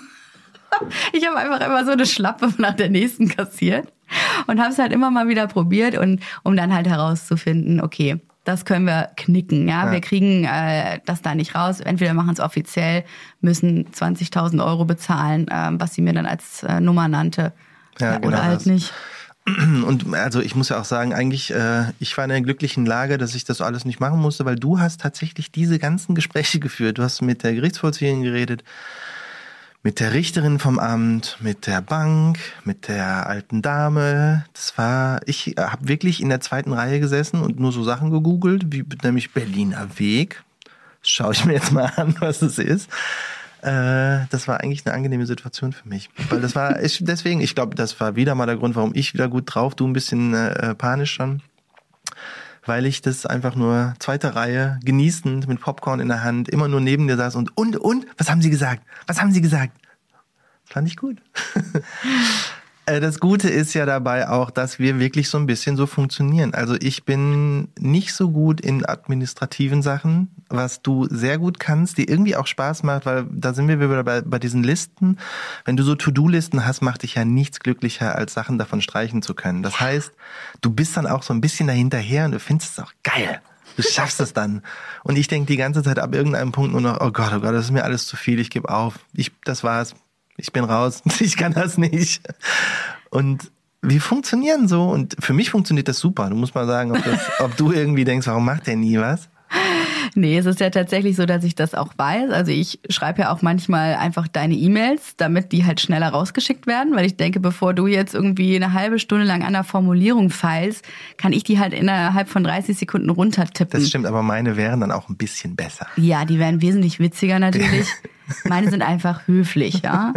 Ich habe einfach immer so eine Schlappe nach der nächsten kassiert und habe es halt immer mal wieder probiert, und um dann halt herauszufinden, okay, das können wir knicken, ja. Wir kriegen das da nicht raus. Entweder machen es offiziell, müssen 20.000 Euro bezahlen, was sie mir dann als Nummer nannte. Ja, genau, oder halt das. nicht. Und also ich muss ja auch sagen, eigentlich, ich war in einer glücklichen Lage, dass ich das alles nicht machen musste, weil du hast tatsächlich diese ganzen Gespräche geführt. Du hast mit der Gerichtsvollzieherin geredet, mit der Richterin vom Amt, mit der Bank, mit der alten Dame. Ich habe wirklich in der 2. Reihe gesessen und nur so Sachen gegoogelt, wie nämlich Berliner Weg. Das schaue ich mir jetzt mal an, was es ist. Das war eigentlich eine angenehme Situation für mich. Weil das war, ich glaube, das war wieder mal der Grund, warum ich wieder gut drauf, du ein bisschen panisch schon. Weil ich das einfach nur 2. Reihe, genießend, mit Popcorn in der Hand, immer nur neben dir saß und, was haben Sie gesagt? Was haben Sie gesagt? Fand ich gut. Das Gute ist ja dabei auch, dass wir wirklich so ein bisschen so funktionieren. Also ich bin nicht so gut in administrativen Sachen, was du sehr gut kannst, die irgendwie auch Spaß macht, weil da sind wir wieder bei diesen Listen. Wenn du so To-Do-Listen hast, macht dich ja nichts glücklicher, als Sachen davon streichen zu können. Das heißt, du bist dann auch so ein bisschen dahinterher und du findest es auch geil. Du schaffst es dann. Und ich denke die ganze Zeit ab irgendeinem Punkt nur noch, oh Gott, das ist mir alles zu viel, ich gebe auf. Das war's. Ich bin raus. Ich kann das nicht. Und wir funktionieren so. Und für mich funktioniert das super. Du musst mal sagen, ob du irgendwie denkst, warum macht der nie was? Nee, es ist ja tatsächlich so, dass ich das auch weiß. Also ich schreibe ja auch manchmal einfach deine E-Mails, damit die halt schneller rausgeschickt werden, weil ich denke, bevor du jetzt irgendwie eine halbe Stunde lang an der Formulierung feilst, kann ich die halt innerhalb von 30 Sekunden runtertippen. Das stimmt, aber meine wären dann auch ein bisschen besser. Ja, die wären wesentlich witziger natürlich. Meine sind einfach höflich, ja.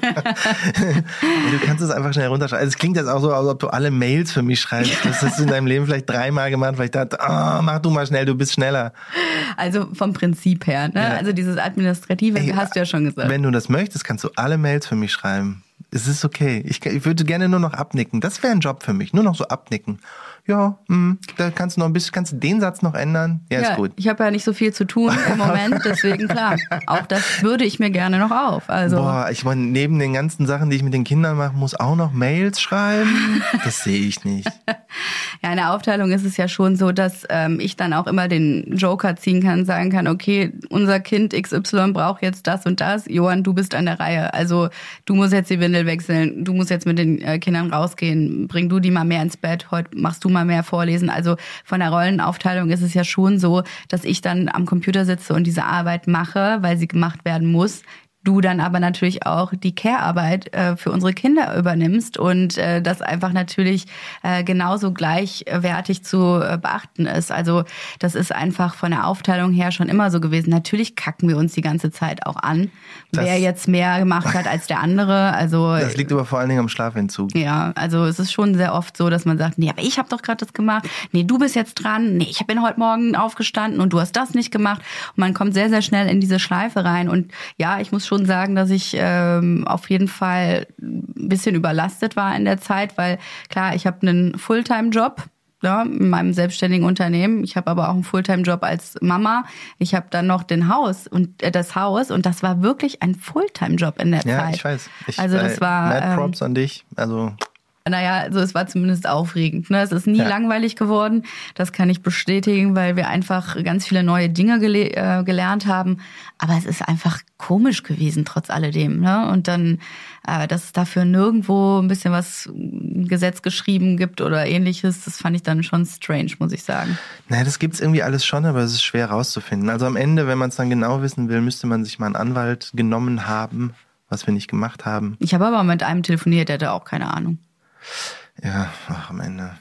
Du kannst es einfach schnell runterschreiben. Also es klingt jetzt auch so, als ob du alle Mails für mich schreibst. Das hast du in deinem Leben vielleicht 3-mal gemacht, weil ich dachte, mach du mal schnell, du bist schneller. Also vom Prinzip her, ne? Ja. Also dieses Administrative, hast du ja schon gesagt. Wenn du das möchtest, kannst du alle Mails für mich schreiben. Es ist okay. Ich würde gerne nur noch abnicken. Das wäre ein Job für mich. Nur noch so abnicken. Ja, da kannst du noch ein bisschen, kannst du den Satz noch ändern? Ja, ist gut. Ich habe ja nicht so viel zu tun im Moment, deswegen klar. Auch das würde ich mir gerne noch auf. Also. Boah, ich meine, neben den ganzen Sachen, die ich mit den Kindern mache, muss auch noch Mails schreiben? Das sehe ich nicht. Ja, in der Aufteilung ist es ja schon so, dass ich dann auch immer den Joker ziehen kann, sagen kann, okay, unser Kind XY braucht jetzt das und das. Johann, du bist an der Reihe. Also du musst jetzt die Windel wechseln, du musst jetzt mit den Kindern rausgehen, bring du die mal mehr ins Bett, heute machst du mal mehr vorlesen. Also von der Rollenaufteilung ist es ja schon so, dass ich dann am Computer sitze und diese Arbeit mache, weil sie gemacht werden muss, du dann aber natürlich auch die Care-Arbeit für unsere Kinder übernimmst und das einfach natürlich genauso gleichwertig zu beachten ist. Also das ist einfach von der Aufteilung her schon immer so gewesen. Natürlich kacken wir uns die ganze Zeit auch an, wer jetzt mehr gemacht hat als der andere. Also das liegt aber vor allen Dingen am Schlafentzug. Ja, also es ist schon sehr oft so, dass man sagt, nee, aber ich habe doch gerade das gemacht. Nee, du bist jetzt dran. Nee, ich bin heute Morgen aufgestanden und du hast das nicht gemacht. Und man kommt sehr, sehr schnell in diese Schleife rein. Und ja, ich muss schon sagen, dass ich auf jeden Fall ein bisschen überlastet war in der Zeit, weil klar, ich habe einen Fulltime-Job. Ja, in meinem selbstständigen Unternehmen. Ich habe aber auch einen Fulltime-Job als Mama. Ich habe dann noch das Haus und das war wirklich ein Fulltime-Job in der Zeit. Ja, ich weiß. Also das war Mad Props an dich. Also naja, also es war zumindest aufregend. Ne? Es ist nie langweilig geworden. Das kann ich bestätigen, weil wir einfach ganz viele neue Dinge gelernt haben. Aber es ist einfach komisch gewesen, trotz alledem. Ne? Und dann, dass es dafür nirgendwo ein bisschen was Gesetz geschrieben gibt oder ähnliches, das fand ich dann schon strange, muss ich sagen. Naja, das gibt's irgendwie alles schon, aber es ist schwer rauszufinden. Also am Ende, wenn man es dann genau wissen will, müsste man sich mal einen Anwalt genommen haben, was wir nicht gemacht haben. Ich habe aber mit einem telefoniert, der hatte auch keine Ahnung. Ja, am Ende.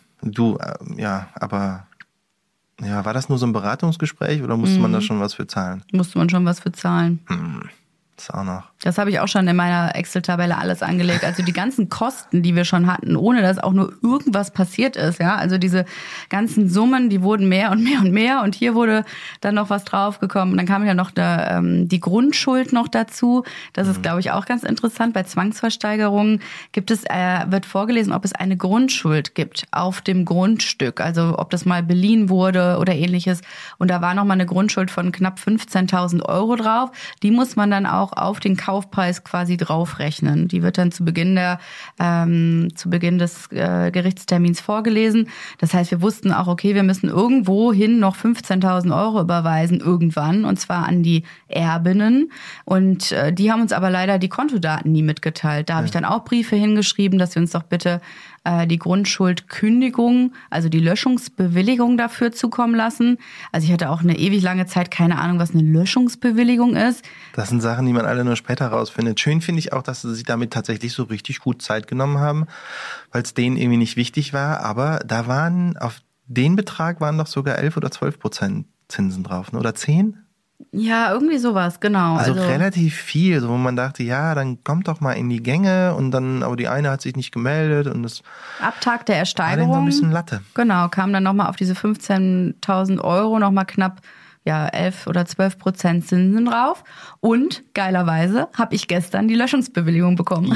Aber war das nur so ein Beratungsgespräch oder musste man da schon was für zahlen? Musste man schon was für zahlen. Das auch noch. Das habe ich auch schon in meiner Excel-Tabelle alles angelegt. Also die ganzen Kosten, die wir schon hatten, ohne dass auch nur irgendwas passiert ist. Ja, also diese ganzen Summen, die wurden mehr und mehr und mehr. Und hier wurde dann noch was draufgekommen. Und dann kam ja noch die Grundschuld noch dazu. Das ist, glaube ich, auch ganz interessant. Bei Zwangsversteigerungen wird vorgelesen, ob es eine Grundschuld gibt auf dem Grundstück. Also ob das mal beliehen wurde oder ähnliches. Und da war noch mal eine Grundschuld von knapp 15.000 Euro drauf. Die muss man dann auch auf den Kaufpreis quasi draufrechnen. Die wird dann zu Beginn des Gerichtstermins vorgelesen. Das heißt, wir wussten auch, okay, wir müssen irgendwohin noch 15.000 Euro überweisen irgendwann, und zwar an die Erbinnen. Und die haben uns aber leider die Kontodaten nie mitgeteilt. Da habe ich dann auch Briefe hingeschrieben, dass wir uns doch bitte die Grundschuldkündigung, also die Löschungsbewilligung dafür zukommen lassen. Also ich hatte auch eine ewig lange Zeit keine Ahnung, was eine Löschungsbewilligung ist. Das sind Sachen, die man alle nur später rausfindet. Schön finde ich auch, dass sie sich damit tatsächlich so richtig gut Zeit genommen haben, weil es denen irgendwie nicht wichtig war. Aber da waren auf den Betrag waren doch sogar 11 oder 12% Zinsen drauf, ne? Oder 10? Ja, irgendwie sowas, genau. Also relativ viel, so wo man dachte, ja, dann kommt doch mal in die Gänge und dann, aber die eine hat sich nicht gemeldet und das ab Tag der Ersteigerung war dann so ein bisschen Latte. Genau, kam dann nochmal auf diese 15.000 Euro nochmal knapp 11 oder 12% Zinsen drauf. Und geilerweise habe ich gestern die Löschungsbewilligung bekommen.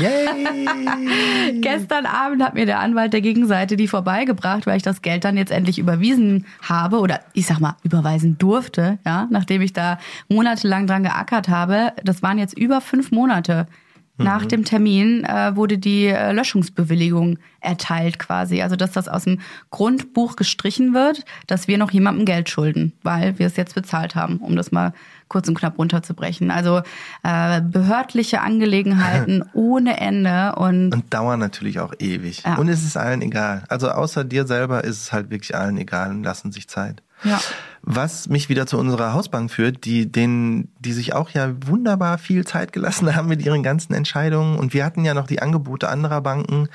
Yay! Gestern Abend hat mir der Anwalt der Gegenseite die vorbeigebracht, weil ich das Geld dann jetzt endlich überwiesen habe oder ich sag mal überweisen durfte, ja, nachdem ich da monatelang dran geackert habe. Das waren jetzt über 5 Monate. Nach dem Termin wurde die Löschungsbewilligung erteilt quasi. Also dass das aus dem Grundbuch gestrichen wird, dass wir noch jemandem Geld schulden, weil wir es jetzt bezahlt haben, um das mal kurz und knapp runterzubrechen. Also behördliche Angelegenheiten ohne Ende. Und dauern natürlich auch ewig. Ja. Und es ist allen egal. Also außer dir selber ist es halt wirklich allen egal und lassen sich Zeit. Ja. Was mich wieder zu unserer Hausbank führt, die sich auch ja wunderbar viel Zeit gelassen haben mit ihren ganzen Entscheidungen. Und wir hatten ja noch die Angebote anderer Banken.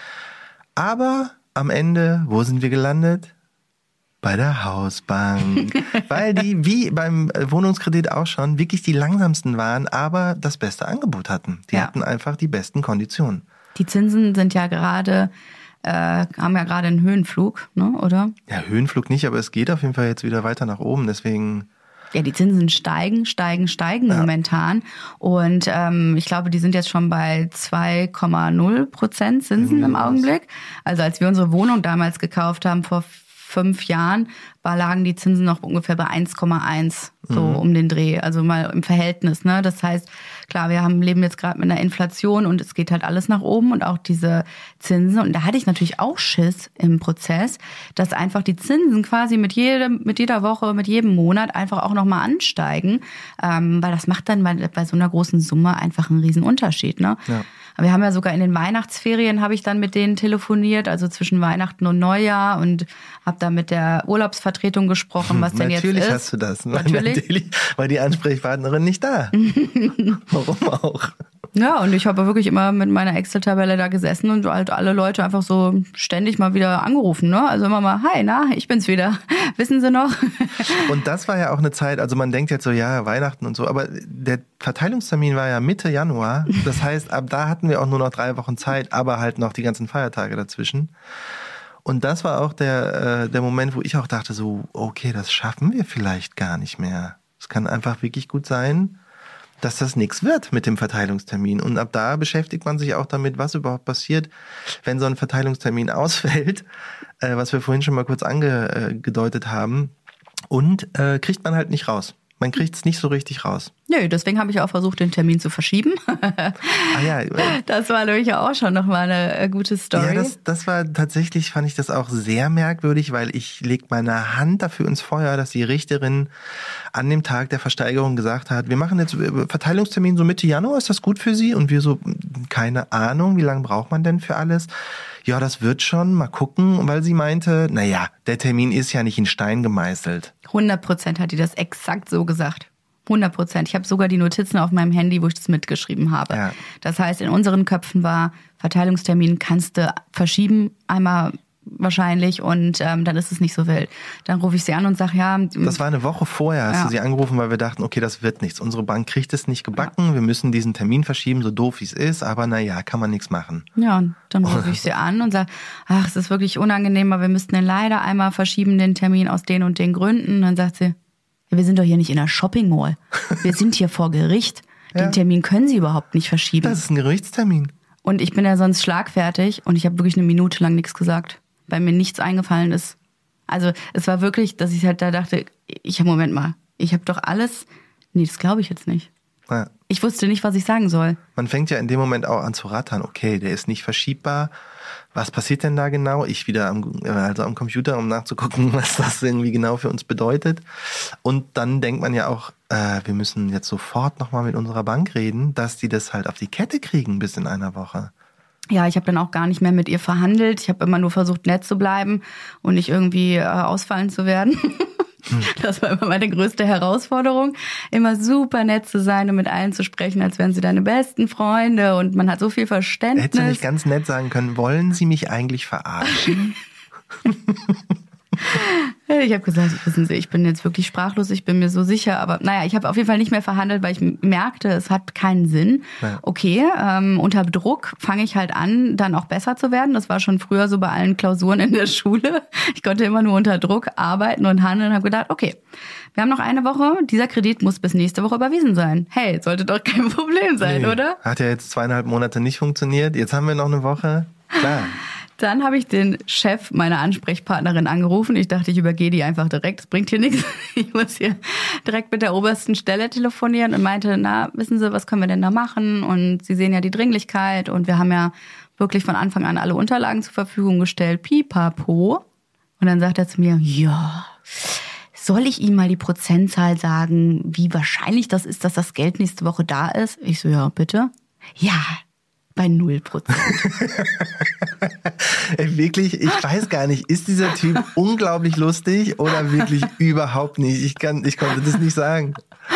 Aber am Ende, wo sind wir gelandet? Bei der Hausbank. Weil die, wie beim Wohnungskredit auch schon, wirklich die langsamsten waren, aber das beste Angebot hatten. Die hatten einfach die besten Konditionen. Die Zinsen sind ja gerade haben ja gerade einen Höhenflug, ne, oder? Ja, Höhenflug nicht, aber es geht auf jeden Fall jetzt wieder weiter nach oben, deswegen. Ja, die Zinsen steigen momentan. Und ich glaube, die sind jetzt schon bei 2,0% Zinsen im Augenblick. Also als wir unsere Wohnung damals gekauft haben, vor 5 Jahren, lagen die Zinsen noch ungefähr bei 1,1, so um den Dreh, also mal im Verhältnis. Ne? Das heißt, klar, leben jetzt gerade mit einer Inflation und es geht halt alles nach oben und auch diese Zinsen. Und da hatte ich natürlich auch Schiss im Prozess, dass einfach die Zinsen quasi mit jeder Woche, mit jedem Monat einfach auch nochmal ansteigen, weil das macht dann bei so einer großen Summe einfach einen riesen Unterschied. Ne? Ja. Wir haben ja sogar in den Weihnachtsferien habe ich dann mit denen telefoniert, also zwischen Weihnachten und Neujahr und habe da mit der Urlaubsvertretung Vertretung gesprochen, was denn jetzt ist. Natürlich hast du das. Natürlich. Weil die Ansprechpartnerin nicht da. Warum auch? Ja, und ich habe wirklich immer mit meiner Excel-Tabelle da gesessen und halt alle Leute einfach so ständig mal wieder angerufen, ne? Also immer mal, hi, na, ich bin's wieder. Wissen Sie noch? Und das war ja auch eine Zeit, also man denkt jetzt so, ja, Weihnachten und so, aber der Verteilungstermin war ja Mitte Januar. Das heißt, ab da hatten wir auch nur noch 3 Wochen Zeit, aber halt noch die ganzen Feiertage dazwischen. Und das war auch der Moment, wo ich auch dachte so, okay, das schaffen wir vielleicht gar nicht mehr. Es kann einfach wirklich gut sein, dass das nichts wird mit dem Verteilungstermin. Und ab da beschäftigt man sich auch damit, was überhaupt passiert, wenn so ein Verteilungstermin ausfällt, was wir vorhin schon mal kurz angedeutet haben. Und kriegt man halt nicht raus. Man kriegt es nicht so richtig raus. Nö, deswegen habe ich auch versucht, den Termin zu verschieben. Ah ja. Das war nämlich auch schon nochmal eine gute Story. Ja, das war tatsächlich, fand ich das auch sehr merkwürdig, weil ich leg meine Hand dafür ins Feuer, dass die Richterin an dem Tag der Versteigerung gesagt hat, wir machen jetzt Verteilungstermin so Mitte Januar, ist das gut für Sie? Und wir so, keine Ahnung, wie lange braucht man denn für alles? Ja, das wird schon, mal gucken, weil sie meinte, naja, der Termin ist ja nicht in Stein gemeißelt. 100% hat die das exakt so gesagt. 100%. Ich habe sogar die Notizen auf meinem Handy, wo ich das mitgeschrieben habe. Ja. Das heißt, in unseren Köpfen war, Verteilungstermin kannst du verschieben, einmal wahrscheinlich, und dann ist es nicht so wild. Dann rufe ich sie an und sage, ja. Das war eine Woche vorher, hast du sie angerufen, weil wir dachten, okay, das wird nichts. Unsere Bank kriegt es nicht gebacken, wir müssen diesen Termin verschieben, so doof wie es ist, aber naja, kann man nichts machen. Ja, und dann rufe ich sie an und sage, ach, es ist wirklich unangenehm, aber wir müssten den leider einmal verschieben, den Termin aus den und den Gründen. Und dann sagt sie, ja, wir sind doch hier nicht in der Shopping Mall. Wir sind hier vor Gericht. Den Termin können Sie überhaupt nicht verschieben. Das ist ein Gerichtstermin. Und ich bin ja sonst schlagfertig und ich habe wirklich 1 Minute lang nichts gesagt, weil mir nichts eingefallen ist. Also es war wirklich, dass ich halt da dachte, Moment mal, ich habe doch alles, nee, das glaube ich jetzt nicht. Ja. Ich wusste nicht, was ich sagen soll. Man fängt ja in dem Moment auch an zu rattern, okay, der ist nicht verschiebbar. Was passiert denn da genau? Ich wieder am Computer, um nachzugucken, was das irgendwie genau für uns bedeutet. Und dann denkt man ja auch, wir müssen jetzt sofort nochmal mit unserer Bank reden, dass die das halt auf die Kette kriegen bis in einer Woche. Ja, ich habe dann auch gar nicht mehr mit ihr verhandelt. Ich habe immer nur versucht, nett zu bleiben und nicht irgendwie ausfallen zu werden. Das war immer meine größte Herausforderung, immer super nett zu sein und mit allen zu sprechen, als wären sie deine besten Freunde, und man hat so viel Verständnis. Hättest du nicht ganz nett sagen können, wollen Sie mich eigentlich verarschen? Ich habe gesagt, wissen Sie, ich bin jetzt wirklich sprachlos, ich bin mir so sicher, aber naja, ich habe auf jeden Fall nicht mehr verhandelt, weil ich merkte, es hat keinen Sinn. Ja. Okay, unter Druck fange ich halt an, dann auch besser zu werden. Das war schon früher so bei allen Klausuren in der Schule. Ich konnte immer nur unter Druck arbeiten und handeln und habe gedacht, okay, wir haben noch eine Woche, dieser Kredit muss bis nächste Woche überwiesen sein. Hey, sollte doch kein Problem sein, oder? Hat ja jetzt 2,5 Monate nicht funktioniert, jetzt haben wir noch eine Woche, klar. Dann habe ich den Chef meiner Ansprechpartnerin angerufen. Ich dachte, ich übergehe die einfach direkt. Das bringt hier nichts. Ich muss hier direkt mit der obersten Stelle telefonieren und meinte, na, wissen Sie, was können wir denn da machen? Und Sie sehen ja die Dringlichkeit und wir haben ja wirklich von Anfang an alle Unterlagen zur Verfügung gestellt. Pipapo. Und dann sagt er zu mir, ja, soll ich Ihnen mal die Prozentzahl sagen, wie wahrscheinlich das ist, dass das Geld nächste Woche da ist? Ich so, ja, bitte. Ja, bei 0%. Wirklich, ich weiß gar nicht, ist dieser Typ unglaublich lustig oder wirklich überhaupt nicht? Ich konnte das nicht sagen.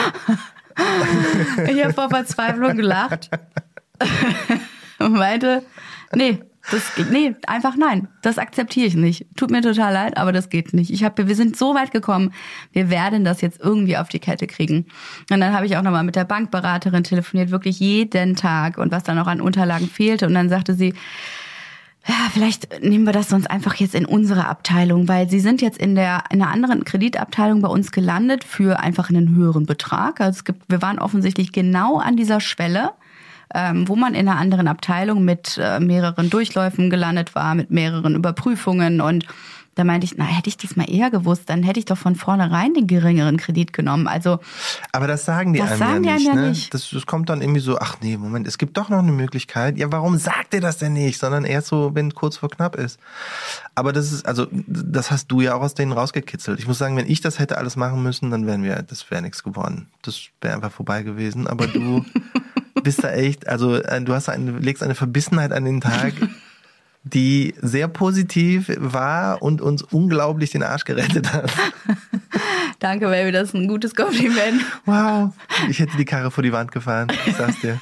Ich habe vor Verzweiflung gelacht und meinte, nee, einfach nein, das akzeptiere ich nicht. Tut mir total leid, aber das geht nicht. Wir sind so weit gekommen, wir werden das jetzt irgendwie auf die Kette kriegen. Und dann habe ich auch nochmal mit der Bankberaterin telefoniert, wirklich jeden Tag, und was dann auch an Unterlagen fehlte. Und dann sagte sie, ja, vielleicht nehmen wir das sonst einfach jetzt in unsere Abteilung, weil Sie sind jetzt in einer anderen Kreditabteilung bei uns gelandet für einfach einen höheren Betrag. Also wir waren offensichtlich genau an dieser Schwelle, wo man in einer anderen Abteilung mit mehreren Durchläufen gelandet war, mit mehreren Überprüfungen. Und da meinte ich, na, hätte ich das mal eher gewusst, dann hätte ich doch von vornherein den geringeren Kredit genommen. Also, aber das sagen die einem ja nicht. Das kommt dann irgendwie so, ach nee, Moment, es gibt doch noch eine Möglichkeit. Ja, warum sagt ihr das denn nicht? Sondern erst so, wenn kurz vor knapp ist. Aber das hast du ja auch aus denen rausgekitzelt. Ich muss sagen, wenn ich das hätte alles machen müssen, dann das wäre nichts geworden. Das wäre einfach vorbei gewesen. Aber du bist da echt, also legst eine Verbissenheit an den Tag. die sehr positiv war und uns unglaublich den Arsch gerettet hat. Danke, Baby, das ist ein gutes Kompliment. Wow, ich hätte die Karre vor die Wand gefahren, ich sag's dir.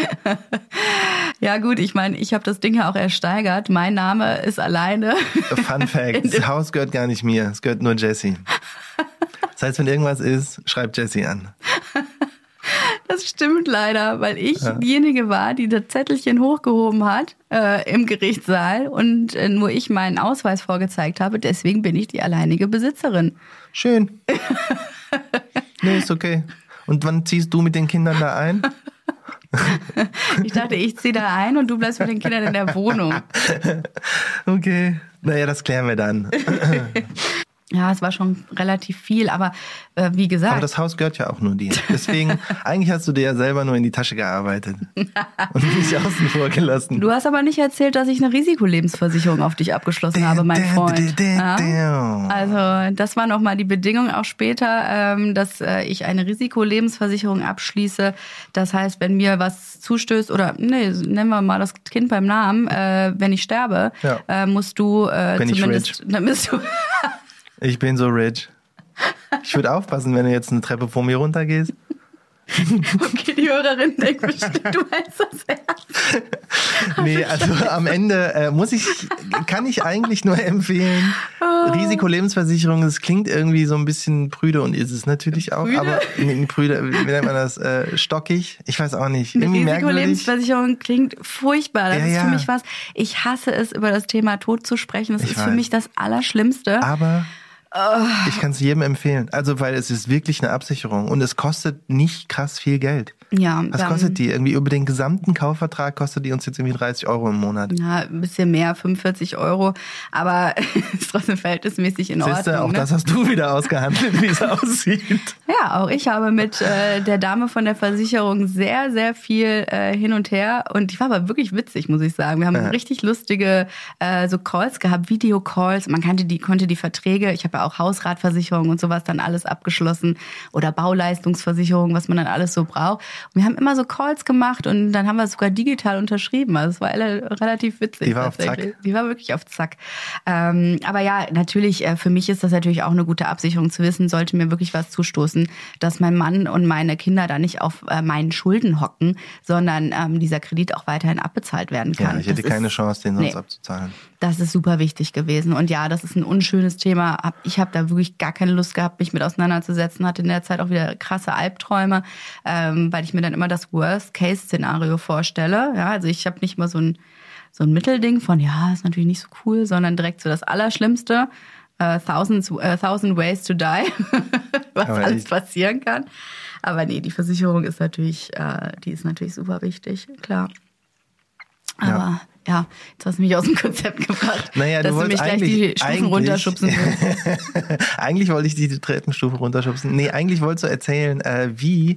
Ja gut, ich meine, ich habe das Ding ja auch ersteigert. Mein Name ist alleine. Fun Fact, das Haus gehört gar nicht mir, es gehört nur Jessie. Das heißt, wenn irgendwas ist, schreibt Jessie an. Das stimmt leider, weil ich diejenige war, die das Zettelchen hochgehoben hat im Gerichtssaal und nur ich meinen Ausweis vorgezeigt habe. Deswegen bin ich die alleinige Besitzerin. Schön. Nee, ist okay. Und wann ziehst du mit den Kindern da ein? Ich dachte, ich ziehe da ein und du bleibst mit den Kindern in der Wohnung. Okay, naja, das klären wir dann. Ja, es war schon relativ viel, aber wie gesagt. Aber das Haus gehört ja auch nur dir. Deswegen, eigentlich hast du dir ja selber nur in die Tasche gearbeitet und mich außen vor gelassen. Du hast aber nicht erzählt, dass ich eine Risikolebensversicherung auf dich abgeschlossen habe, mein Freund. Ja? Also das war nochmal die Bedingung auch später, dass ich eine Risikolebensversicherung abschließe. Das heißt, wenn mir was zustößt oder, nennen wir mal das Kind beim Namen, wenn ich sterbe, musst du zumindest... Dann bist du... Ich bin so rich. Ich würde aufpassen, wenn du jetzt eine Treppe vor mir runtergehst. Okay, die Hörerin denkt bestimmt, du meinst das ernst. Nee, also am Ende kann ich eigentlich nur empfehlen, Risikolebensversicherung, das klingt irgendwie so ein bisschen prüde und ist es natürlich auch, Prüde? Aber prüde, wie nennt man das, stockig? Ich weiß auch nicht. Irgendwie Risikolebensversicherung klingt furchtbar. Das ist für mich was, ich hasse es, über das Thema Tod zu sprechen. Das ist für mich das Allerschlimmste. Aber ich kann es jedem empfehlen. Also, weil es ist wirklich eine Absicherung und es kostet nicht krass viel Geld. Ja. Was kostet die? Irgendwie über den gesamten Kaufvertrag kostet die uns jetzt irgendwie 30 € im Monat. Ja, ein bisschen mehr, 45 €. Aber ist trotzdem verhältnismäßig in Ordnung. Siehste, auch das hast du wieder ausgehandelt, wie es aussieht. Ja, auch ich habe mit der Dame von der Versicherung sehr, sehr viel hin und her. Und die war aber wirklich witzig, muss ich sagen. Wir haben richtig lustige so Calls gehabt, Videocalls. Man konnte die Verträge, ich habe ja auch Hausratversicherung und sowas dann alles abgeschlossen. Oder Bauleistungsversicherung, was man dann alles so braucht. Und wir haben immer so Calls gemacht und dann haben wir sogar digital unterschrieben. Also es war relativ witzig. Die war auf Zack. Die war wirklich auf Zack. Aber ja, natürlich, für mich ist das natürlich auch eine gute Absicherung zu wissen, sollte mir wirklich was zustoßen, dass mein Mann und meine Kinder da nicht auf meinen Schulden hocken, sondern dieser Kredit auch weiterhin abbezahlt werden kann. Ja, ich hätte keine Chance, den sonst abzuzahlen. Das ist super wichtig gewesen. Und ja, das ist ein unschönes Thema. Ich habe da wirklich gar keine Lust gehabt, mich mit auseinanderzusetzen. Hatte in der Zeit auch wieder krasse Albträume, weil ich mir dann immer das Worst-Case-Szenario vorstelle. Ja, also ich habe nicht mal so ein Mittelding von, ja, ist natürlich nicht so cool, sondern direkt so das Allerschlimmste. 1000 ways to die, was alles passieren kann. Aber nee, die Versicherung ist natürlich, die ist natürlich super wichtig, klar. Aber ja, jetzt hast du mich aus dem Konzept gebracht, naja, dass du mich gleich die Stufen runterschubsen willst. Eigentlich wollte ich die Treppenstufe runterschubsen. Nee, eigentlich wolltest du erzählen, wie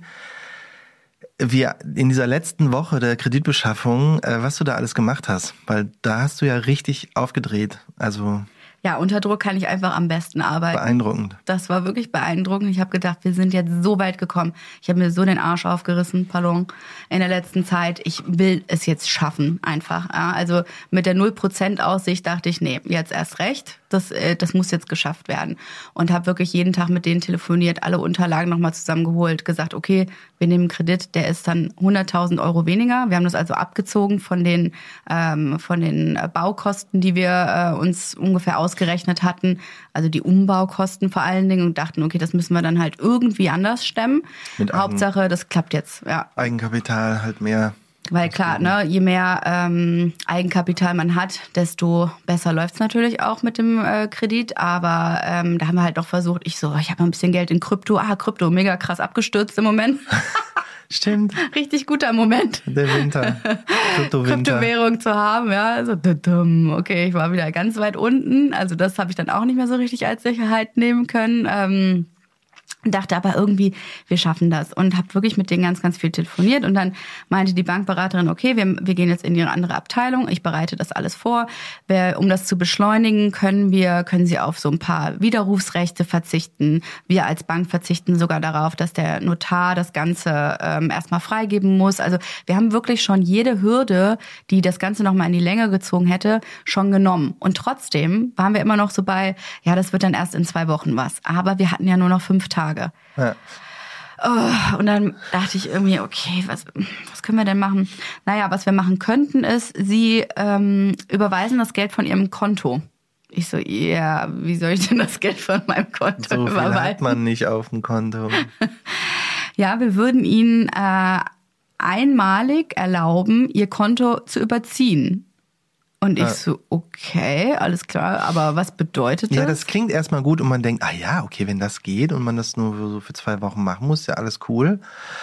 wir in dieser letzten Woche der Kreditbeschaffung, was du da alles gemacht hast. Weil da hast du ja richtig aufgedreht. Also ja, unter Druck kann ich einfach am besten arbeiten. Beeindruckend. Das war wirklich beeindruckend. Ich habe gedacht, wir sind jetzt so weit gekommen. Ich habe mir so den Arsch aufgerissen, pardon, in der letzten Zeit. Ich will es jetzt schaffen, einfach. Ja, also mit der 0% Aussicht dachte ich, nee, jetzt erst recht. Das muss jetzt geschafft werden. Und habe wirklich jeden Tag mit denen telefoniert, alle Unterlagen nochmal zusammengeholt, gesagt, okay, wir nehmen einen Kredit, der ist dann 100.000 € weniger. Wir haben das also abgezogen von den Baukosten, die wir uns ungefähr ausgerechnet hatten. Also die Umbaukosten vor allen Dingen und dachten, okay, das müssen wir dann halt irgendwie anders stemmen. Hauptsache, das klappt jetzt. Ja. Eigenkapital halt mehr. Weil klar, ne, je mehr Eigenkapital man hat, desto besser läuft's natürlich auch mit dem Kredit. Aber da haben wir halt doch versucht, ich habe ein bisschen Geld in Krypto. Krypto, mega krass abgestürzt im Moment. Stimmt. Richtig guter Moment. Der Winter. Kryptowährung zu haben, ja. Also, okay, ich war wieder ganz weit unten. Also das habe ich dann auch nicht mehr so richtig als Sicherheit nehmen können. Dachte aber irgendwie, wir schaffen das und habe wirklich mit denen ganz, ganz viel telefoniert und dann meinte die Bankberaterin, okay, wir gehen jetzt in ihre andere Abteilung, ich bereite das alles vor. Um das zu beschleunigen, können Sie auf so ein paar Widerrufsrechte verzichten. Wir als Bank verzichten sogar darauf, dass der Notar das Ganze erstmal freigeben muss. Also wir haben wirklich schon jede Hürde, die das Ganze nochmal in die Länge gezogen hätte, schon genommen. Und trotzdem waren wir immer noch so bei, ja, das wird dann erst in 2 Wochen was. Aber wir hatten ja nur noch 5 Tage. Ja. Oh, und dann dachte ich irgendwie, okay, was können wir denn machen? Naja, was wir machen könnten ist, Sie überweisen das Geld von Ihrem Konto. Ich so, ja, wie soll ich denn das Geld von meinem Konto so überweisen? So viel hat man nicht auf dem Konto. Ja, wir würden Ihnen einmalig erlauben, Ihr Konto zu überziehen. Und ich so, okay, alles klar, aber was bedeutet das? Ja, das klingt erstmal gut und man denkt, ah ja, okay, wenn das geht und man das nur so für 2 Wochen machen muss, ja alles cool.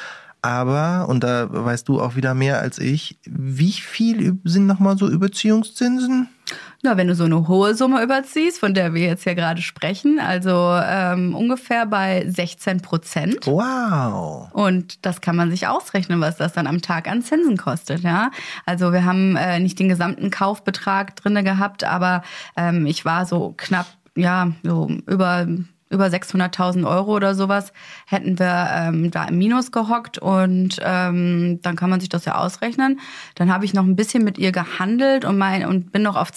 Aber, und da weißt du auch wieder mehr als ich, wie viel sind nochmal so Überziehungszinsen? Na, wenn du so eine hohe Summe überziehst, von der wir jetzt ja gerade sprechen, also ungefähr bei 16%. Wow. Und das kann man sich ausrechnen, was das dann am Tag an Zinsen kostet, ja. Also wir haben nicht den gesamten Kaufbetrag drinne gehabt, aber ich war so knapp, ja, so über 600.000 Euro oder sowas hätten wir da im Minus gehockt und dann kann man sich das ja ausrechnen. Dann habe ich noch ein bisschen mit ihr gehandelt und bin noch auf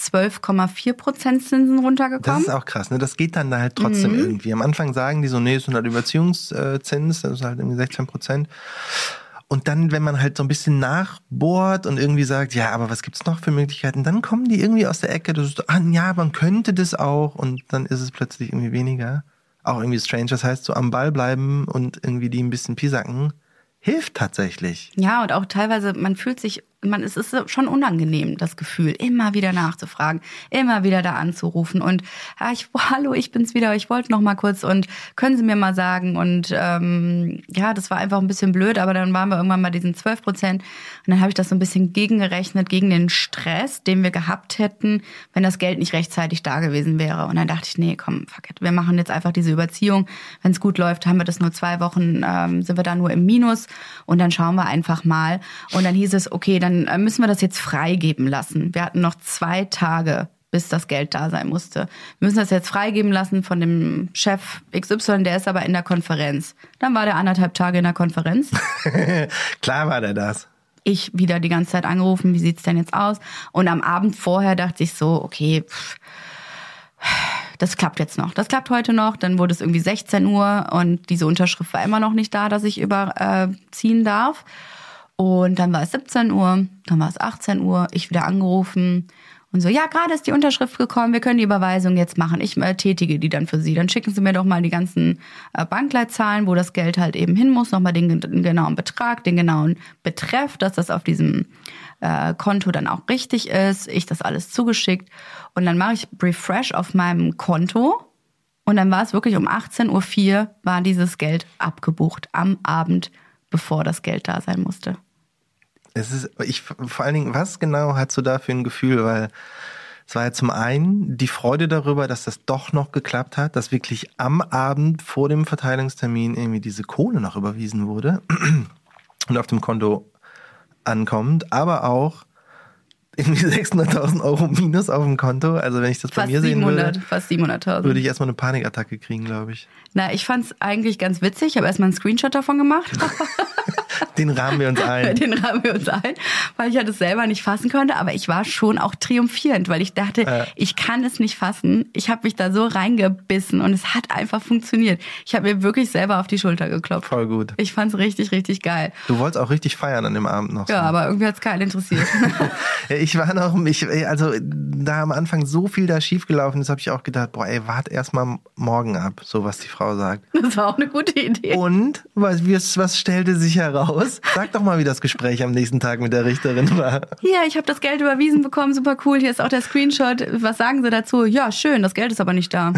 12,4% Zinsen runtergekommen. Das ist auch krass, ne? Das geht dann da halt trotzdem irgendwie. Am Anfang sagen die so, nee, es sind halt Überziehungszins, das ist halt irgendwie 16%. Und dann, wenn man halt so ein bisschen nachbohrt und irgendwie sagt, ja, aber was gibt's noch für Möglichkeiten, dann kommen die irgendwie aus der Ecke, das ist, ja, man könnte das auch und dann ist es plötzlich irgendwie weniger. Auch irgendwie strange, das heißt, so am Ball bleiben und irgendwie die ein bisschen piesacken, hilft tatsächlich. Ja, und auch teilweise, es ist schon unangenehm, das Gefühl, immer wieder nachzufragen, immer wieder da anzurufen und hallo, ich bin's wieder, ich wollte noch mal kurz und können Sie mir mal sagen und ja, das war einfach ein bisschen blöd, aber dann waren wir irgendwann bei diesen 12% und dann habe ich das so ein bisschen gegengerechnet, gegen den Stress, den wir gehabt hätten, wenn das Geld nicht rechtzeitig da gewesen wäre und dann dachte ich, nee, komm, fuck it, wir machen jetzt einfach diese Überziehung, wenn es gut läuft, haben wir das nur 2 Wochen, sind wir da nur im Minus und dann schauen wir einfach mal und dann hieß es, okay, dann müssen wir das jetzt freigeben lassen. Wir hatten noch 2 Tage, bis das Geld da sein musste. Wir müssen das jetzt freigeben lassen von dem Chef XY, der ist aber in der Konferenz. Dann war der 1,5 Tage in der Konferenz. Klar war der das. Ich wieder die ganze Zeit angerufen, wie sieht's denn jetzt aus? Und am Abend vorher dachte ich so, okay, das klappt jetzt noch. Das klappt heute noch. Dann wurde es irgendwie 16 Uhr und diese Unterschrift war immer noch nicht da, dass ich überziehen darf. Und dann war es 17 Uhr, dann war es 18 Uhr, ich wieder angerufen und so, ja, gerade ist die Unterschrift gekommen, wir können die Überweisung jetzt machen, ich tätige die dann für Sie. Dann schicken Sie mir doch mal die ganzen Bankleitzahlen, wo das Geld halt eben hin muss, nochmal den genauen Betrag, den genauen Betreff, dass das auf diesem Konto dann auch richtig ist, ich das alles zugeschickt und dann mache ich Refresh auf meinem Konto und dann war es wirklich um 18:04 Uhr war dieses Geld abgebucht am Abend, bevor das Geld da sein musste. Vor allen Dingen, was genau hast du da für ein Gefühl? Weil es war ja zum einen die Freude darüber, dass das doch noch geklappt hat, dass wirklich am Abend vor dem Verteilungstermin irgendwie diese Kohle noch überwiesen wurde und auf dem Konto ankommt, aber auch irgendwie 600.000 Euro minus auf dem Konto. Also wenn ich das bei mir sehen würde, fast 700.000. Würde ich erstmal eine Panikattacke kriegen, glaube ich. Na, ich fand's eigentlich ganz witzig. Ich habe erstmal einen Screenshot davon gemacht. Den rahmen wir uns ein. Weil ich halt es selber nicht fassen konnte. Aber ich war schon auch triumphierend, weil ich dachte, ich kann es nicht fassen. Ich habe mich da so reingebissen und es hat einfach funktioniert. Ich habe mir wirklich selber auf die Schulter geklopft. Voll gut. Ich fand's richtig, richtig geil. Du wolltest auch richtig feiern an dem Abend noch. Ja, so. Aber irgendwie hat's keinen interessiert. Also da am Anfang so viel da schiefgelaufen ist, habe ich auch gedacht, wart erst mal morgen ab, so was die Frau sagt. Das war auch eine gute Idee. Und was stellte sich heraus? Sag doch mal, wie das Gespräch am nächsten Tag mit der Richterin war. Hier, ich habe das Geld überwiesen bekommen, super cool. Hier ist auch der Screenshot. Was sagen Sie dazu? Ja, schön, das Geld ist aber nicht da.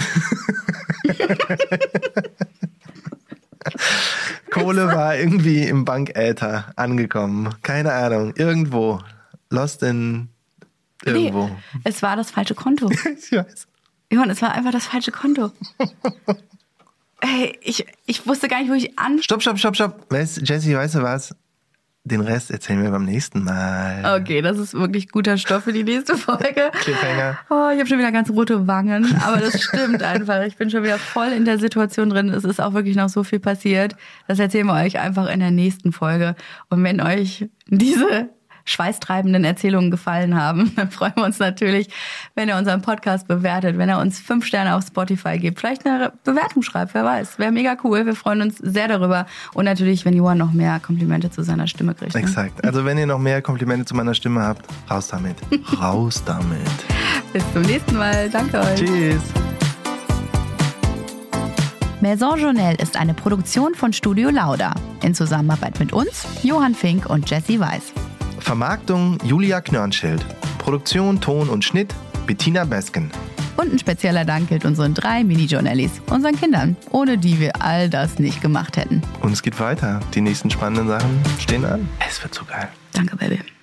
Kohle war irgendwie im Bankäther angekommen. Keine Ahnung, irgendwo. Lost in irgendwo. Nee, es war das falsche Konto. Ich weiß. Johann, es war einfach das falsche Konto. Hey, ich wusste gar nicht, wo ich Stopp. Jessie, weißt du was? Den Rest erzählen wir beim nächsten Mal. Okay, das ist wirklich guter Stoff für die nächste Folge. Cliffhanger. Oh, ich habe schon wieder ganz rote Wangen, aber das stimmt einfach. Ich bin schon wieder voll in der Situation drin. Es ist auch wirklich noch so viel passiert. Das erzählen wir euch einfach in der nächsten Folge. Und wenn euch diese schweißtreibenden Erzählungen gefallen haben, dann freuen wir uns natürlich, wenn ihr unseren Podcast bewertet, wenn ihr uns 5 Sterne auf Spotify gebt, vielleicht eine Bewertung schreibt, wer weiß. Wäre mega cool, wir freuen uns sehr darüber. Und natürlich, wenn Johann noch mehr Komplimente zu seiner Stimme kriegt. Ne? Exakt. Also wenn ihr noch mehr Komplimente zu meiner Stimme habt, raus damit. Raus damit. Bis zum nächsten Mal. Danke euch. Tschüss. Maison Journelle ist eine Produktion von Studio Lauda. In Zusammenarbeit mit uns, Johann Fink und Jessie Weiß. Vermarktung Julia Knörnschild. Produktion, Ton und Schnitt Bettina Besken. Und ein spezieller Dank gilt unseren 3 Mini-Journallis, unseren Kindern, ohne die wir all das nicht gemacht hätten. Und es geht weiter. Die nächsten spannenden Sachen stehen an. Es wird so geil. Danke, Baby.